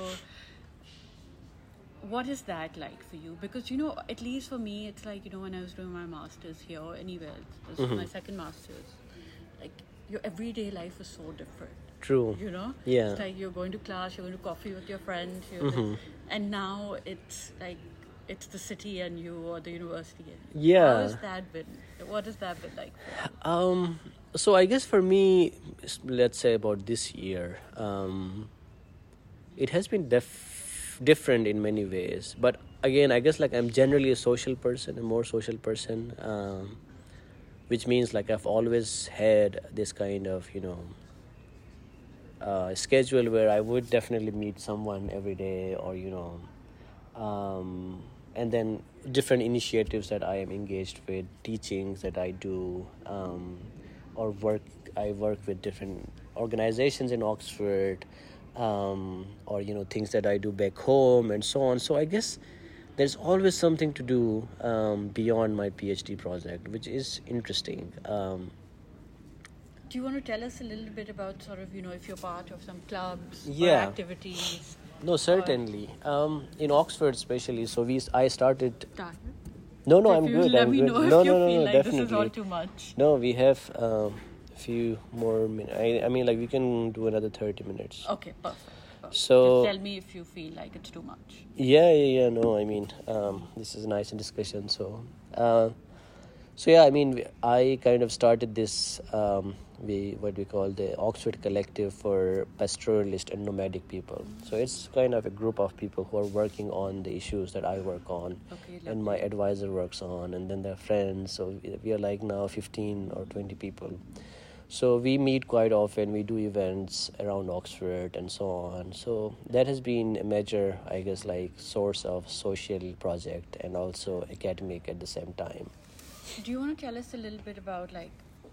what is that like for you? Because, you know, at least for me, it's like, you know, when I was doing my master's here or anywhere, this was my second master's, like, your everyday life was so different. True. You know? Yeah. It's like you're going to class, you're going to coffee with your friends, you're like- and now it's like, it's the city and you or the university and you. Yeah. How has that been? What has that been like for you? Um, so I guess for me, s- let's say about this year, um, it has been def- different in many ways. But again, I guess like I'm generally a social person, a more social person, um, which means like I've always had this kind of, you know, uh, schedule where I would definitely meet someone every day, or you know, um, and then different initiatives that I am engaged with, teachings that I do, um, or work. I work with different organizations in Oxford, um, or you know, things that I do back home, and so on. So I guess there's always something to do um, beyond my PhD project, which is interesting. Um, Do you want to tell us a little bit about sort of, you know, if you're part of some clubs Yeah. or activities? no, certainly. Um, in Oxford, especially. So we, I started. Start. No, no, If I'm you good. Let I'm me good. know if no, you no, no, feel no, like definitely. this is all too much. No, we have um, a few more minutes. I, I mean, like we can do another thirty minutes. Okay, perfect. perfect. So- Just tell me if you feel like it's too much. Yeah, yeah, yeah. No, I mean, um, this is a nice discussion. So, uh, so yeah, I mean, we- I kind of started this. Um, we what we call the Oxford Collective for Pastoralist and Nomadic People. So it's kind of a group of people who are working on the issues that I work on, Okay, and my lovely. advisor works on, and then their friends. So we- we are like now fifteen or twenty people. So we meet quite often. We do events around Oxford and so on. So that has been a major, I guess, like source of social project and also academic at the same time. Do you want to tell us a little bit about like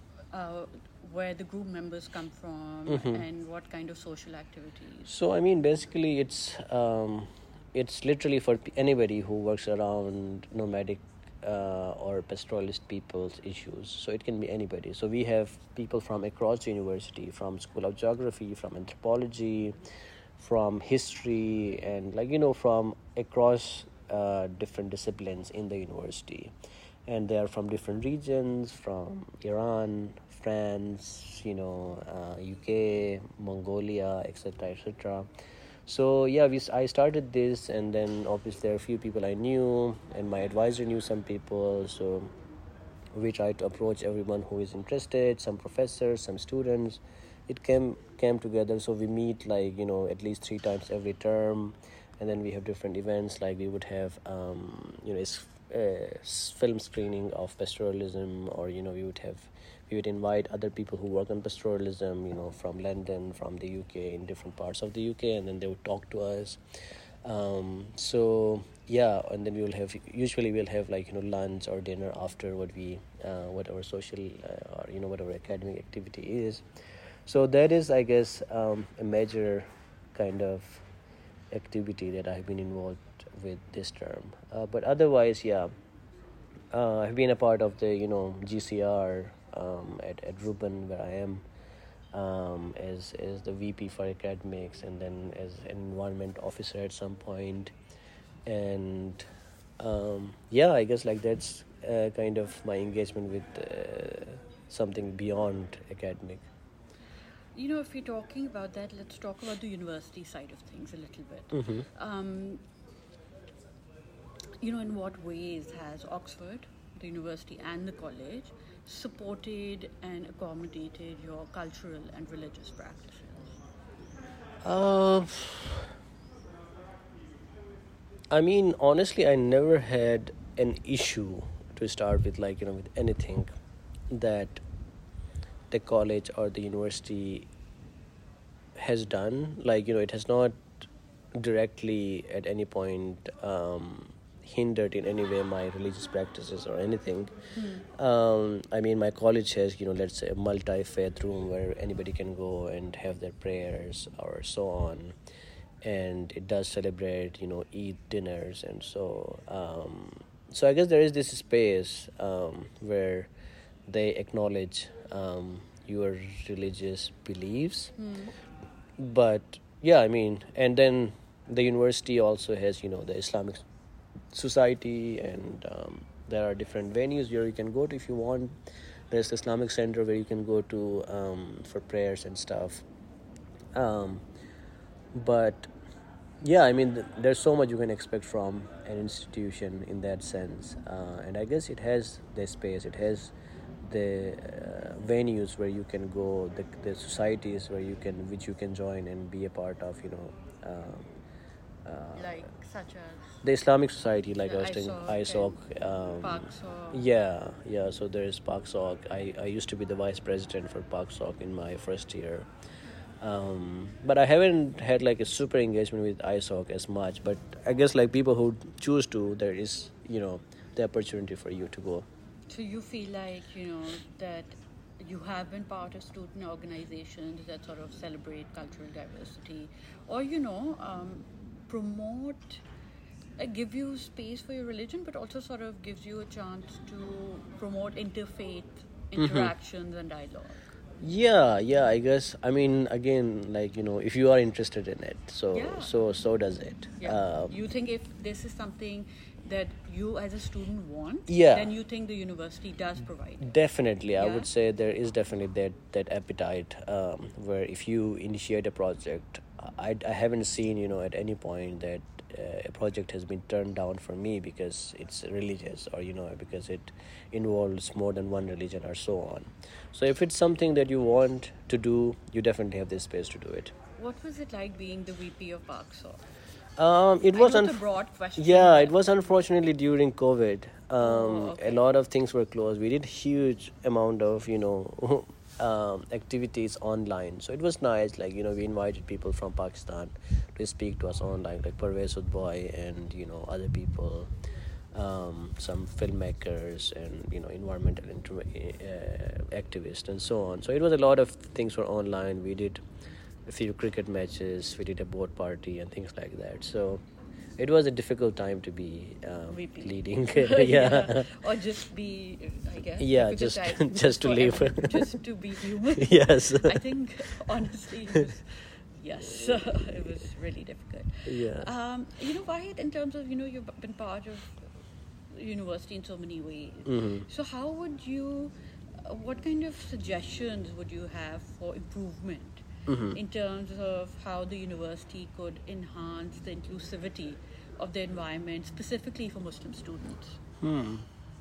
uh, where the group members come from and what kind of social activities? So I mean, basically, it's um, it's literally for p- anybody who works around nomadic uh, or pastoralist people's issues. So it can be anybody. So we have people from across the university, from School of Geography, from anthropology, from history, and like you know, from across uh, different disciplines in the university, and they are from different regions, from Iran, France, you know, uh, U K, Mongolia, et cetera, et cetera. So yeah, we, s- I started this, and then obviously there are a few people I knew, and my advisor knew some people. So we try to approach everyone who is interested, some professors, some students. It came came together, so we meet like you know at least three times every term, and then we have different events. Like we would have um, you know s- uh, s- film screening of pastoralism, or you know we would have we would invite other people who work on pastoralism, you know, from London, from the U K, in different parts of the U K, and then they would talk to us. Um, so yeah, and then we will have usually we'll have like you know lunch or dinner after what we uh, whatever social uh, or you know whatever academic activity is. So that is, I guess, um, a major kind of activity that I've been involved with this term. Uh, but otherwise, yeah, uh, I've been a part of the you know G C R um, at at Ruben where I am um, as as the V P for academics, and then as an environment officer at some point, and um, yeah, I guess like that's uh, kind of my engagement with uh, something beyond academic. You know, if we're talking about that, let's talk about the university side of things a little bit. Mm-hmm. Um, you know, in what ways has Oxford, the university, and the college supported and accommodated your cultural and religious practices? Uh, I mean, honestly, I never had an issue to start with, like, you know, with anything that the college or the university has done. Like, you know, it has not directly at any point um, hindered in any way my religious practices or anything. Um, I mean, my college has, you know, let's say a multi-faith room where anybody can go and have their prayers or so on. And it does celebrate, you know, Eid dinners. And so, um, so I guess there is this space um, where they acknowledge um, your religious beliefs. But yeah, I mean, and then the university also has, you know, the Islamic Society, and um, there are different venues where you can go to if you want. There's the Islamic Center where you can go to um, for prayers and stuff. Um, but yeah, I mean, th- there's so much you can expect from an institution in that sense, uh, and I guess it has the space, it has the uh, venues where you can go, the, the societies where you can, which you can join and be a part of, you know. Um, uh, Like such as the Islamic Society, like The I was saying, I S O C I S O C. Um, Pak-Sok. yeah, yeah. So there is Pak-Sok. I, I used to be the vice president for Pak-Sok in my first year. Um, but I haven't had like a super engagement with I S O C as much. But I guess like people who choose to, there is, you know, the opportunity for you to go. So you feel like, you know, that you have been part of student organizations that sort of celebrate cultural diversity, or, you know, um, promote, uh, give you space for your religion, but also sort of gives you a chance to promote interfaith interactions and dialogue. Yeah, yeah, I guess. I mean, again, like, you know, if you are interested in it, so Yeah. so so does it. Yeah. Um, You think if this is something that you as a student want, Yeah. then you think the university does provide it. Definitely, I Yeah. would say there is definitely that that appetite um, where if you initiate a project, I, I haven't seen, you know, at any point that uh, a project has been turned down for me because it's religious, or, you know, because it involves more than one religion or so on. So if it's something that you want to do, you definitely have the space to do it. What was it like being the V P of Pak-Sok? Um, it I was know un- it's a broad question. Yeah, but- it was unfortunately during COVID. Um, Oh, okay. A lot of things were closed. We did huge amount of, you know, um, activities online. So it was nice. Like, you know, we invited people from Pakistan to speak to us online, like Parvez Udboy and, you know, other people, um, some filmmakers and, you know, environmental inter- uh, activists and so on. So it was a lot of things were online. We did a few cricket matches, we did a boat party and things like that. So it was a difficult time to be um, V P. leading. yeah. Or just be, I guess. Yeah, difficult just- time just to for live. everyone, just to be human. Yes. I think, honestly, it was, yes, it was really difficult. Yeah. Um, you know, Wahid, in terms of, you know, you've been part of university in so many ways. Mhm. So how would you, uh, what kind of suggestions would you have for improvement Mhm. in terms of how the university could enhance the inclusivity of the environment, specifically for Muslim students? Hmm.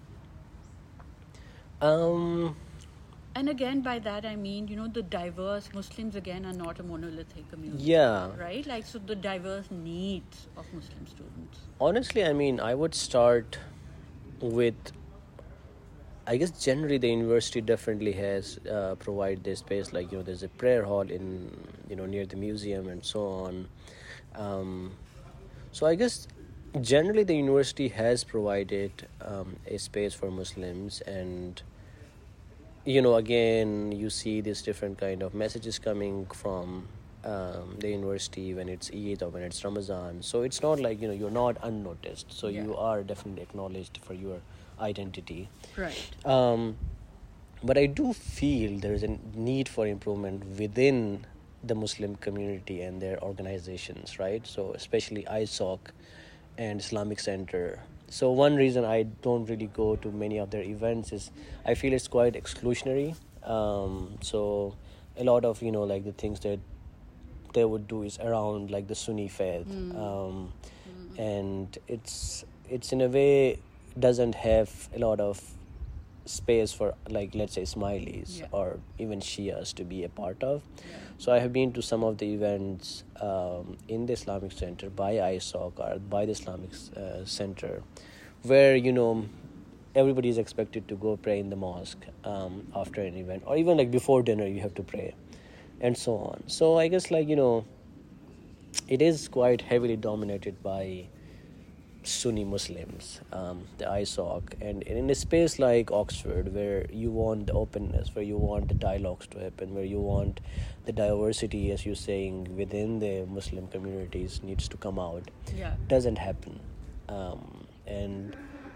Um. And again, by that I mean, you know, the diverse Muslims again are not a monolithic community. Yeah. Right? Like, so the diverse needs of Muslim students. Honestly, I mean, I would start with, I guess generally the university definitely has uh, provided this space, like, you know, there's a prayer hall in, you know, near the museum and so on. Um, so I guess generally the university has provided um, a space for Muslims, and, you know, again, you see these different kind of messages coming from um, the university when it's Eid or when it's Ramadan. So it's not like, you know, you're not unnoticed. So Yeah. you are definitely acknowledged for your identity. Right. Um, but I do feel there is a need for improvement within the Muslim community and their organizations, right? So especially I S O C and Islamic Center. So one reason I don't really go to many of their events is I feel it's quite exclusionary. Um, so a lot of, you know, like the things that they would do is around like the Sunni faith. Um, and it's it's in a way doesn't have a lot of space for, like, let's say Ismailis Yeah. or even Shias to be a part of. Yeah. So I have been to some of the events um, in the Islamic Center by I S O C or by the Islamic uh, Center, where, you know, everybody is expected to go pray in the mosque um, after an event, or even like before dinner you have to pray, and so on. So I guess, like, you know, it is quite heavily dominated by Sunni Muslims, um, the I S O C, and in a space like Oxford, where you want the openness, where you want the dialogues to happen, where you want the diversity, as you're saying, within the Muslim communities needs to come out, Yeah. doesn't happen. Um, and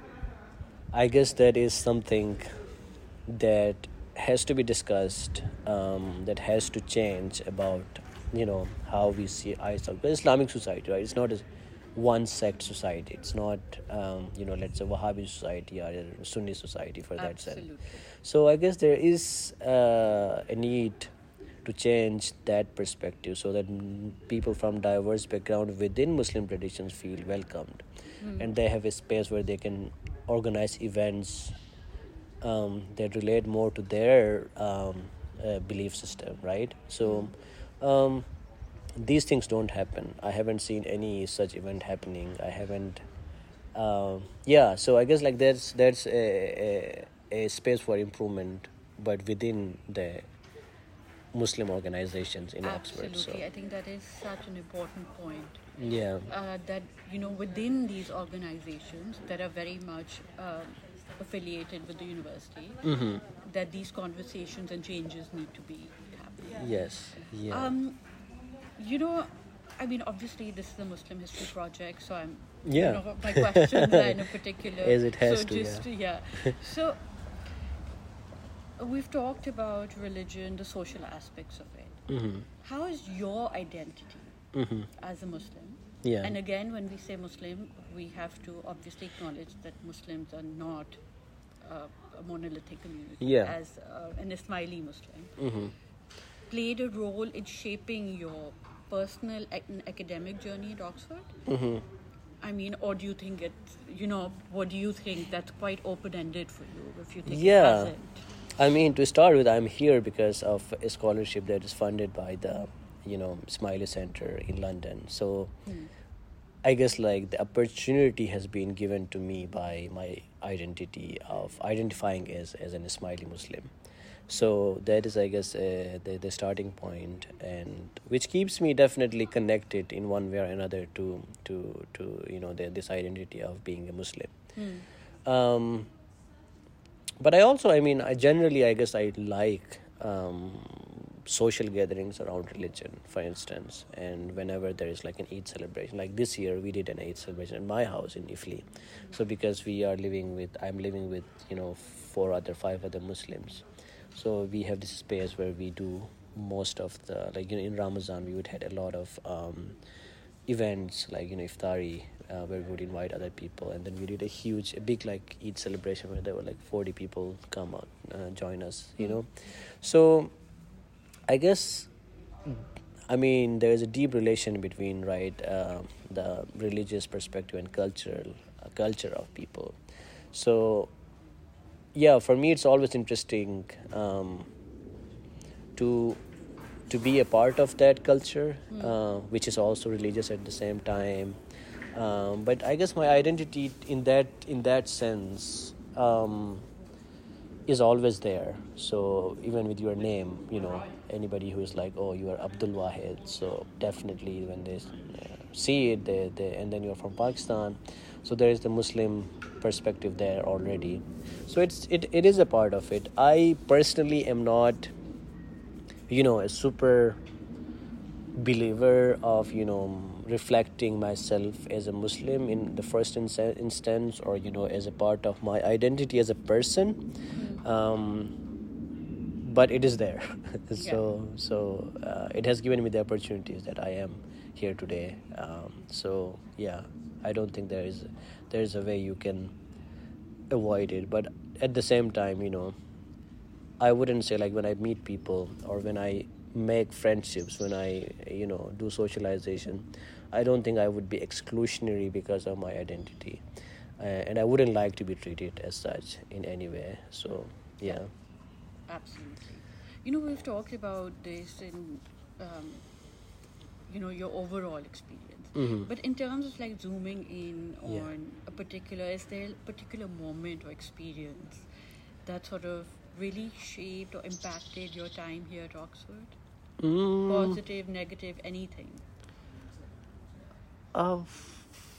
I guess that is something that has to be discussed, um, that has to change about, you know, how we see I S O C. The Islamic society, right? It's not a one sect society. It's not, um, you know, let's say Wahhabi society or a Sunni society for that sense. Absolutely. So I guess there is uh, a need to change that perspective so that mm, people from diverse background within Muslim traditions feel welcomed, Mm. and they have a space where they can organize events um, that relate more to their um, uh, belief system, right? So um, these things don't happen. I haven't seen any such event happening. I haven't. Um, yeah, so I guess like that's that's a, a, a space for improvement, but within the Muslim organizations in Oxford. Absolutely. So I think that is such an important point. yeah, Uh, that, you know, within these organizations that are very much um, affiliated with the university, mm-hmm. that these conversations and changes need to be happening. Yes, yeah, Um, you know, I mean, obviously, this is a Muslim history project, so I'm, Yeah. you know, my questions are in a particular. As it has so to, just, yeah. So, we've talked about religion, the social aspects of it. mm-hmm. How is your identity Mm-hmm. as a Muslim? Yeah. And again, when we say Muslim, we have to obviously acknowledge that Muslims are not uh, a monolithic community. Yeah. As uh, an Ismaili Muslim, Mm-hmm. played a role in shaping your personal ac- and academic journey at Oxford? Mm-hmm. I mean, or do you think it's, you know, what do you think that's quite open-ended for you, if you think it Yeah. doesn't? I mean, to start with, I'm here because of a scholarship that is funded by the, you know, Smiley Center in London. So Hmm. I guess like the opportunity has been given to me by my identity of identifying as, as an Ismaili Muslim. So that is, I guess, uh, the, the starting point, and which keeps me definitely connected in one way or another to, to, to you know, the, this identity of being a Muslim. Hmm. Um, but I also, I mean, I generally, I guess I like um, social gatherings around religion, for instance. And whenever there is like an Eid celebration, like this year we did an Eid celebration in my house in Ifli. So because we are living with, I'm living with, you know, four other, five other Muslims. So we have this space where we do most of the, like, you know, in Ramadan we would had a lot of um, events like, you know, iftari, uh, where we would invite other people, and then we did a huge, a big like Eid celebration where there were like forty people come out, uh, join us, you know. So I guess, I mean, there is a deep relation between, right, uh, the religious perspective and cultural uh, culture of people. So yeah, for me it's always interesting um, to to be a part of that culture, uh, which is also religious at the same time. Um, but I guess my identity in that in that sense um, is always there. So even with your name, you know, anybody who is like, oh, you are Abdul Wahid, so definitely when they uh, see it, they, they, and then you're from Pakistan, so there is the Muslim perspective there already. So it's it, it is a part of it. I personally am not, you know, a super believer of, you know, reflecting myself as a Muslim in the first in- instance, or, you know, as a part of my identity as a person. Um, but it is there. so so uh, it has given me the opportunities that I am here today. Um, so yeah, I don't think there is there is a way you can avoid it. But at the same time, you know, I wouldn't say like when I meet people or when I make friendships, when I, you know, do socialization, I don't think I would be exclusionary because of my identity. Uh, and I wouldn't like to be treated as such in any way. So, yeah. Absolutely. You know, we've talked about this in, um, you know, your overall experience. Mhm. But in terms of like zooming in Yeah. on a particular, is there a particular moment or experience that sort of really shaped or impacted your time here at Oxford? Mm, Positive, negative, anything? uh,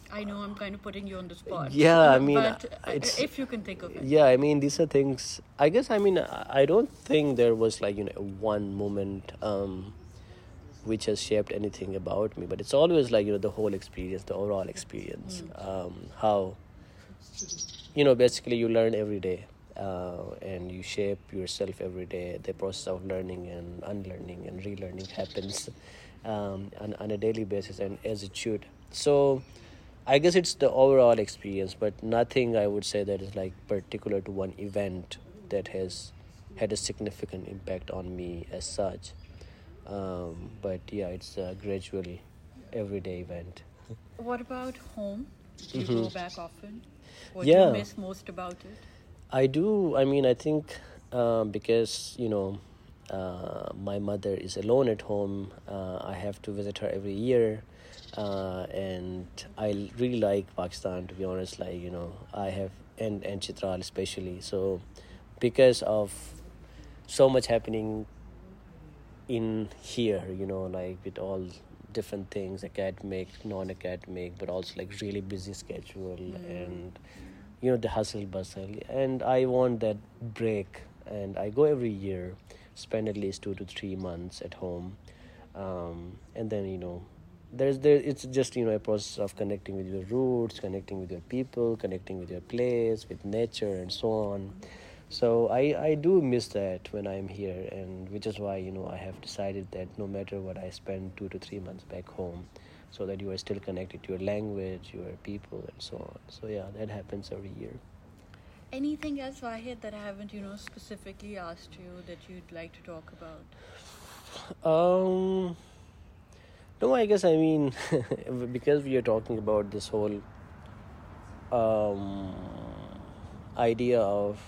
I know I'm kind of putting you on the spot. Yeah, I mean, but uh, it's- if you can think of it. Yeah, I mean, these are things. I guess, I mean, I I don't think there was like, you know, one moment um, which has shaped anything about me, but it's always like, you know, the whole experience, the overall experience. Um, how, you know, basically you learn every day uh, and you shape yourself every day. The process of learning and unlearning and relearning happens um, on, on a daily basis, and as it should. So, I guess it's the overall experience, but nothing I would say that is like particular to one event that has had a significant impact on me as such. Um, but yeah, it's a gradual, everyday event. What about home? Do you go back often? What do Yeah. you miss most about it? I do. I mean, I think um, because, you know, uh, my mother is alone at home, uh, I have to visit her every year. Uh, and I really like Pakistan, to be honest. Like, you know, I have, and, and Chitral especially. So, because of so much happening in here, you know, like with all different things, academic, non-academic, but also like really busy schedule and, you know, the hustle bustle. And I want that break. And I go every year, spend at least two to three months at home. Um, and then, you know, there's there it's just, you know, a process of connecting with your roots, connecting with your people, connecting with your place, with nature, and so on. So I, I do miss that when I'm here, and which is why, you know, I have decided that no matter what, I spend two to three months back home, so that you are still connected to your language, your people, and so on. So yeah, that happens every year. Anything else, Wahid, that I haven't, you know, specifically asked you that you'd like to talk about? Um, no, I guess, I mean, because we are talking about this whole um, idea of,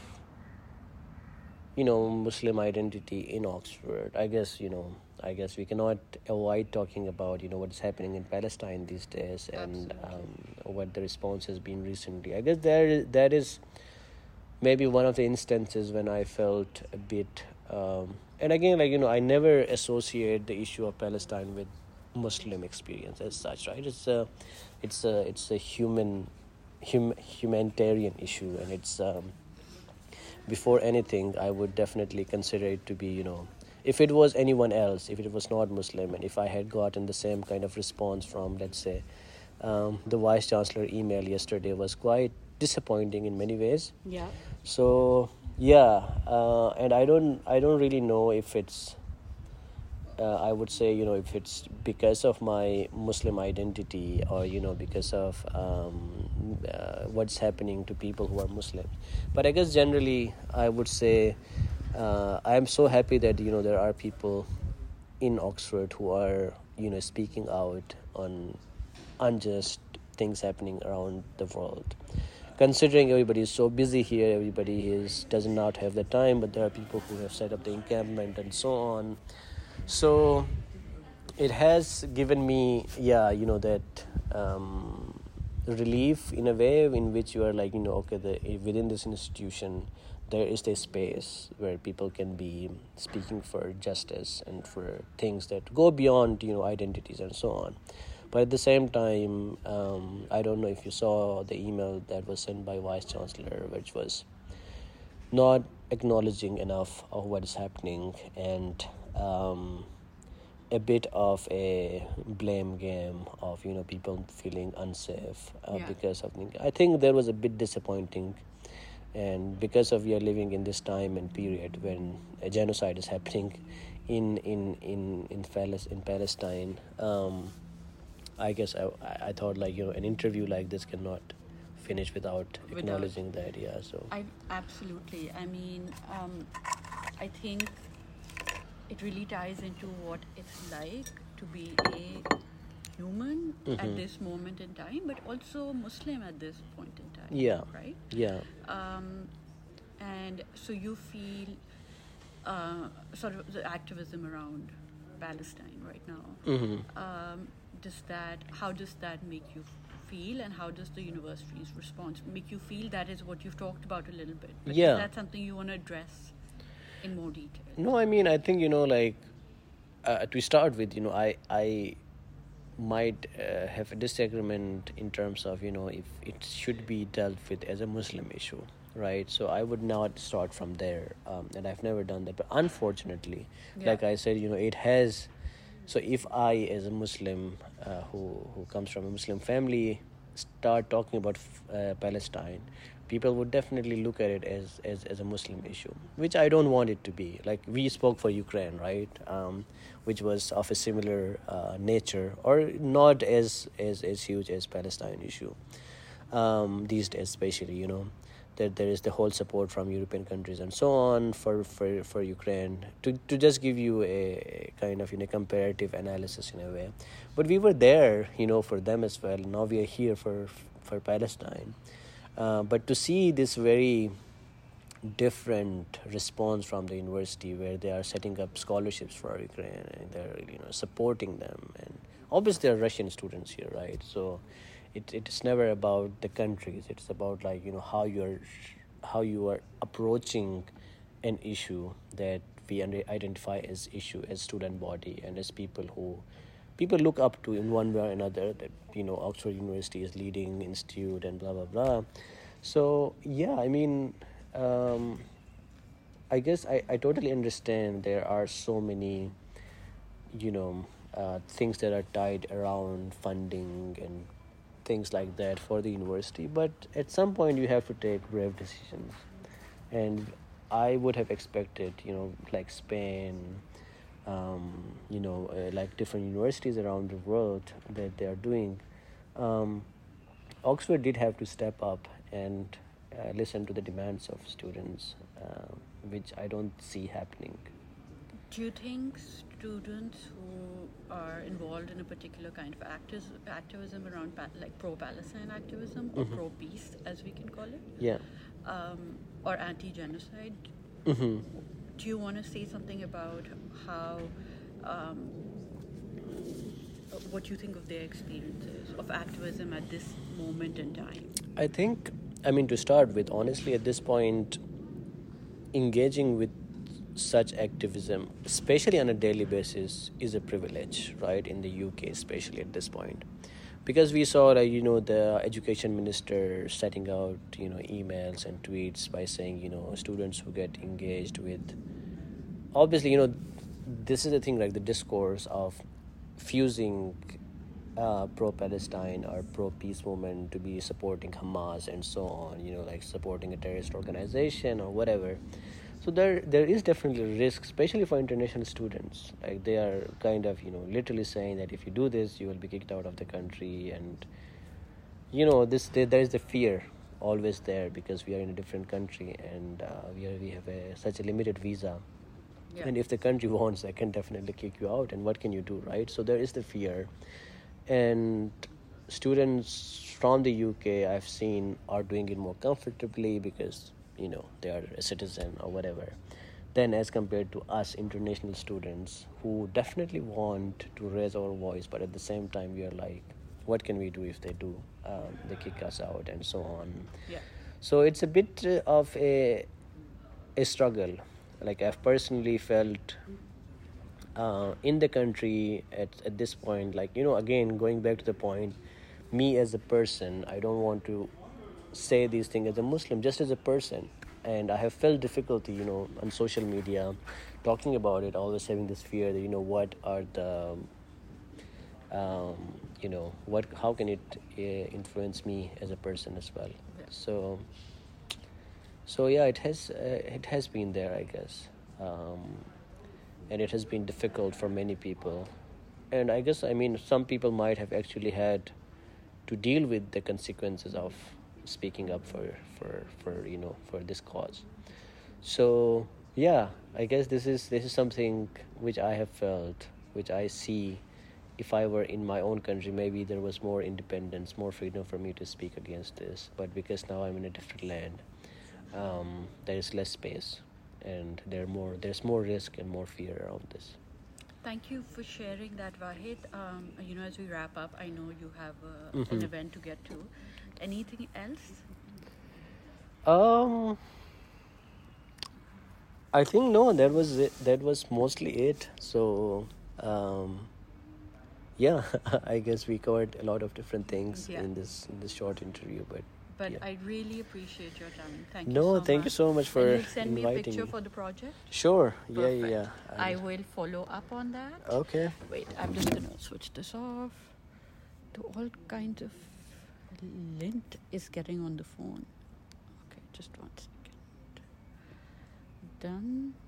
you know, Muslim identity in Oxford, I guess, you know, I guess we cannot avoid talking about, you know, what's happening in Palestine these days, and um, what the response has been recently. I guess there is, that is maybe one of the instances when I felt a bit, um, and again, like, you know, I never associate the issue of Palestine with Muslim experience as such, right? It's a, it's a, it's a human, hum, humanitarian issue, and it's, um, before anything, I would definitely consider it to be, you know, if it was anyone else, if it was not Muslim, and if I had gotten the same kind of response from, let's say, um, the Vice Chancellor email yesterday was quite disappointing in many ways. Yeah. So yeah, uh, and I don't, I don't really know if it's, uh, I would say, you know, if it's because of my Muslim identity, or, you know, because of um, uh, what's happening to people who are Muslim. But I guess generally, I would say, uh, I am so happy that, you know, there are people in Oxford who are, you know, speaking out on unjust things happening around the world. Considering everybody is so busy here, everybody is does not have the time, but there are people who have set up the encampment and so on. So it has given me, yeah, you know, that um, relief in a way in which you are like, you know, okay, the, within this institution, there is a space where people can be speaking for justice and for things that go beyond, you know, identities and so on. But at the same time, um, I don't know if you saw the email that was sent by Vice Chancellor, which was not acknowledging enough of what is happening, and um, a bit of a blame game of, you know, people feeling unsafe uh, Yeah. because of. I think there was a bit disappointing, and because of we are living in this time and period when a genocide is happening in in in in, Palis- in Palestine. Um, I guess I I thought, like, you know, an interview like this cannot finish without Without- acknowledging that. Yeah, so I absolutely. I mean, um, I think it really ties into what it's like to be a human at this moment in time, but also Muslim at this point in time. Yeah. Right. yeah, Um, and so you feel uh, sort of the activism around Palestine right now. hmm Um, does that? How does that make you feel, and how does the university's response make you feel? That is what you've talked about a little bit. But Yeah. is that something you want to address in more detail? No, I mean, I think, you know, like, uh, to start with, you know, I I might uh, have a disagreement in terms of, you know, if it should be dealt with as a Muslim issue, right? So I would not start from there, um, and I've never done that. But unfortunately, Yeah. like I said, you know, it has. So if I, as a Muslim uh, who who comes from a Muslim family, start talking about uh, Palestine, people would definitely look at it as, as as a Muslim issue, which I don't want it to be. Like we spoke for Ukraine, right? Um, which was of a similar uh, nature, or not as as as huge as Palestine issue. Um, these days, especially, you know, that there is the whole support from European countries and so on for, for, for Ukraine, to, to just give you a kind of, you know, comparative analysis in a way. But we were there, you know, for them as well. Now we are here for for Palestine. Uh, but to see this very different response from the university, where they are setting up scholarships for Ukraine and they're, you know, supporting them, and obviously there are Russian students here, right? So it it's never about the countries. It's about, like, you know, how you're how you are approaching an issue that we identify as issue as student body and as people who people look up to in one way or another. That, you know, Oxford University is leading institute and blah blah blah. So yeah, I mean, um, I guess I, I totally understand there are so many, you know, uh, things that are tied around funding and things like that for the university, but at some point you have to take brave decisions. And I would have expected, you know, like Spain, um, you know, uh, like different universities around the world that they are doing. Um, Oxford did have to step up and uh, listen to the demands of students, uh, which I don't see happening. Do you think students who are involved in a particular kind of actis- activism around pa- like pro-Palestine activism or Mhm. pro-peace, as we can call it, Yeah. um, or anti-genocide, Mm-hmm. do you want to say something about how, um, what you think of their experiences of activism at this moment in time? I think, I mean, to start with, honestly, at this point, engaging with such activism, especially on a daily basis, is a privilege, right? In the U K, especially at this point, because we saw, like, you know, the education minister setting out, you know, emails and tweets by saying, you know, students who get engaged with, obviously, you know, this is the thing, like the discourse of fusing uh, pro-Palestine or pro-peace movement to be supporting Hamas and so on, you know, like supporting a terrorist organization or whatever. So there there is definitely a risk, especially for international students. Like they are kind of, you know, literally saying that if you do this, you will be kicked out of the country. And, you know, this there, there is the fear always there, because we are in a different country and uh, we are, we have a, such a limited visa. Yeah. And if the country wants, they can definitely kick you out. And what can you do, right? So there is the fear. And students from the U K, I've seen, are doing it more comfortably because, you know, they are a citizen or whatever, then as compared to us international students who definitely want to raise our voice, but at the same time we are like, what can we do if they do? Um, they kick us out and so on. Yeah. So it's a bit uh, of a a struggle. Like I've personally felt uh, in the country at, at this point, like, you know, again, going back to the point, me as a person, I don't want to say these things as a Muslim, just as a person. And I have felt difficulty, you know, on social media, talking about it, always having this fear that, you know, what are the, um, you know, what, how can it uh, influence me as a person as well? Yeah. So, so yeah, it has, uh, it has been there, I guess. Um, and it has been difficult for many people. And I guess, I mean, some people might have actually had to deal with the consequences of speaking up for, for, for you know, for this cause. So yeah, I guess this is this is something which I have felt, which I see. If I were in my own country, maybe there was more independence, more freedom for me to speak against this. But because now I'm in a different land, um, there is less space, and there more there's more risk and more fear around this. Thank you for sharing that, Wahid. Um, you know, as we wrap up, I know you have uh, Mhm. an event to get to. Anything else? Um, I think no, that was it. That was mostly it. So, um, yeah, I guess we covered a lot of different things Yeah. in this in this short interview. But But yeah. I really appreciate your time. Thank you no, so thank much. you so much for and you'll send me a inviting picture me. for the project? Sure. Yeah, Perfect. yeah. yeah. I I'll- will follow up on that. Okay. Wait, I'm just going to switch this off. To all kinds of lint is getting on the phone. Okay, just one second. Done.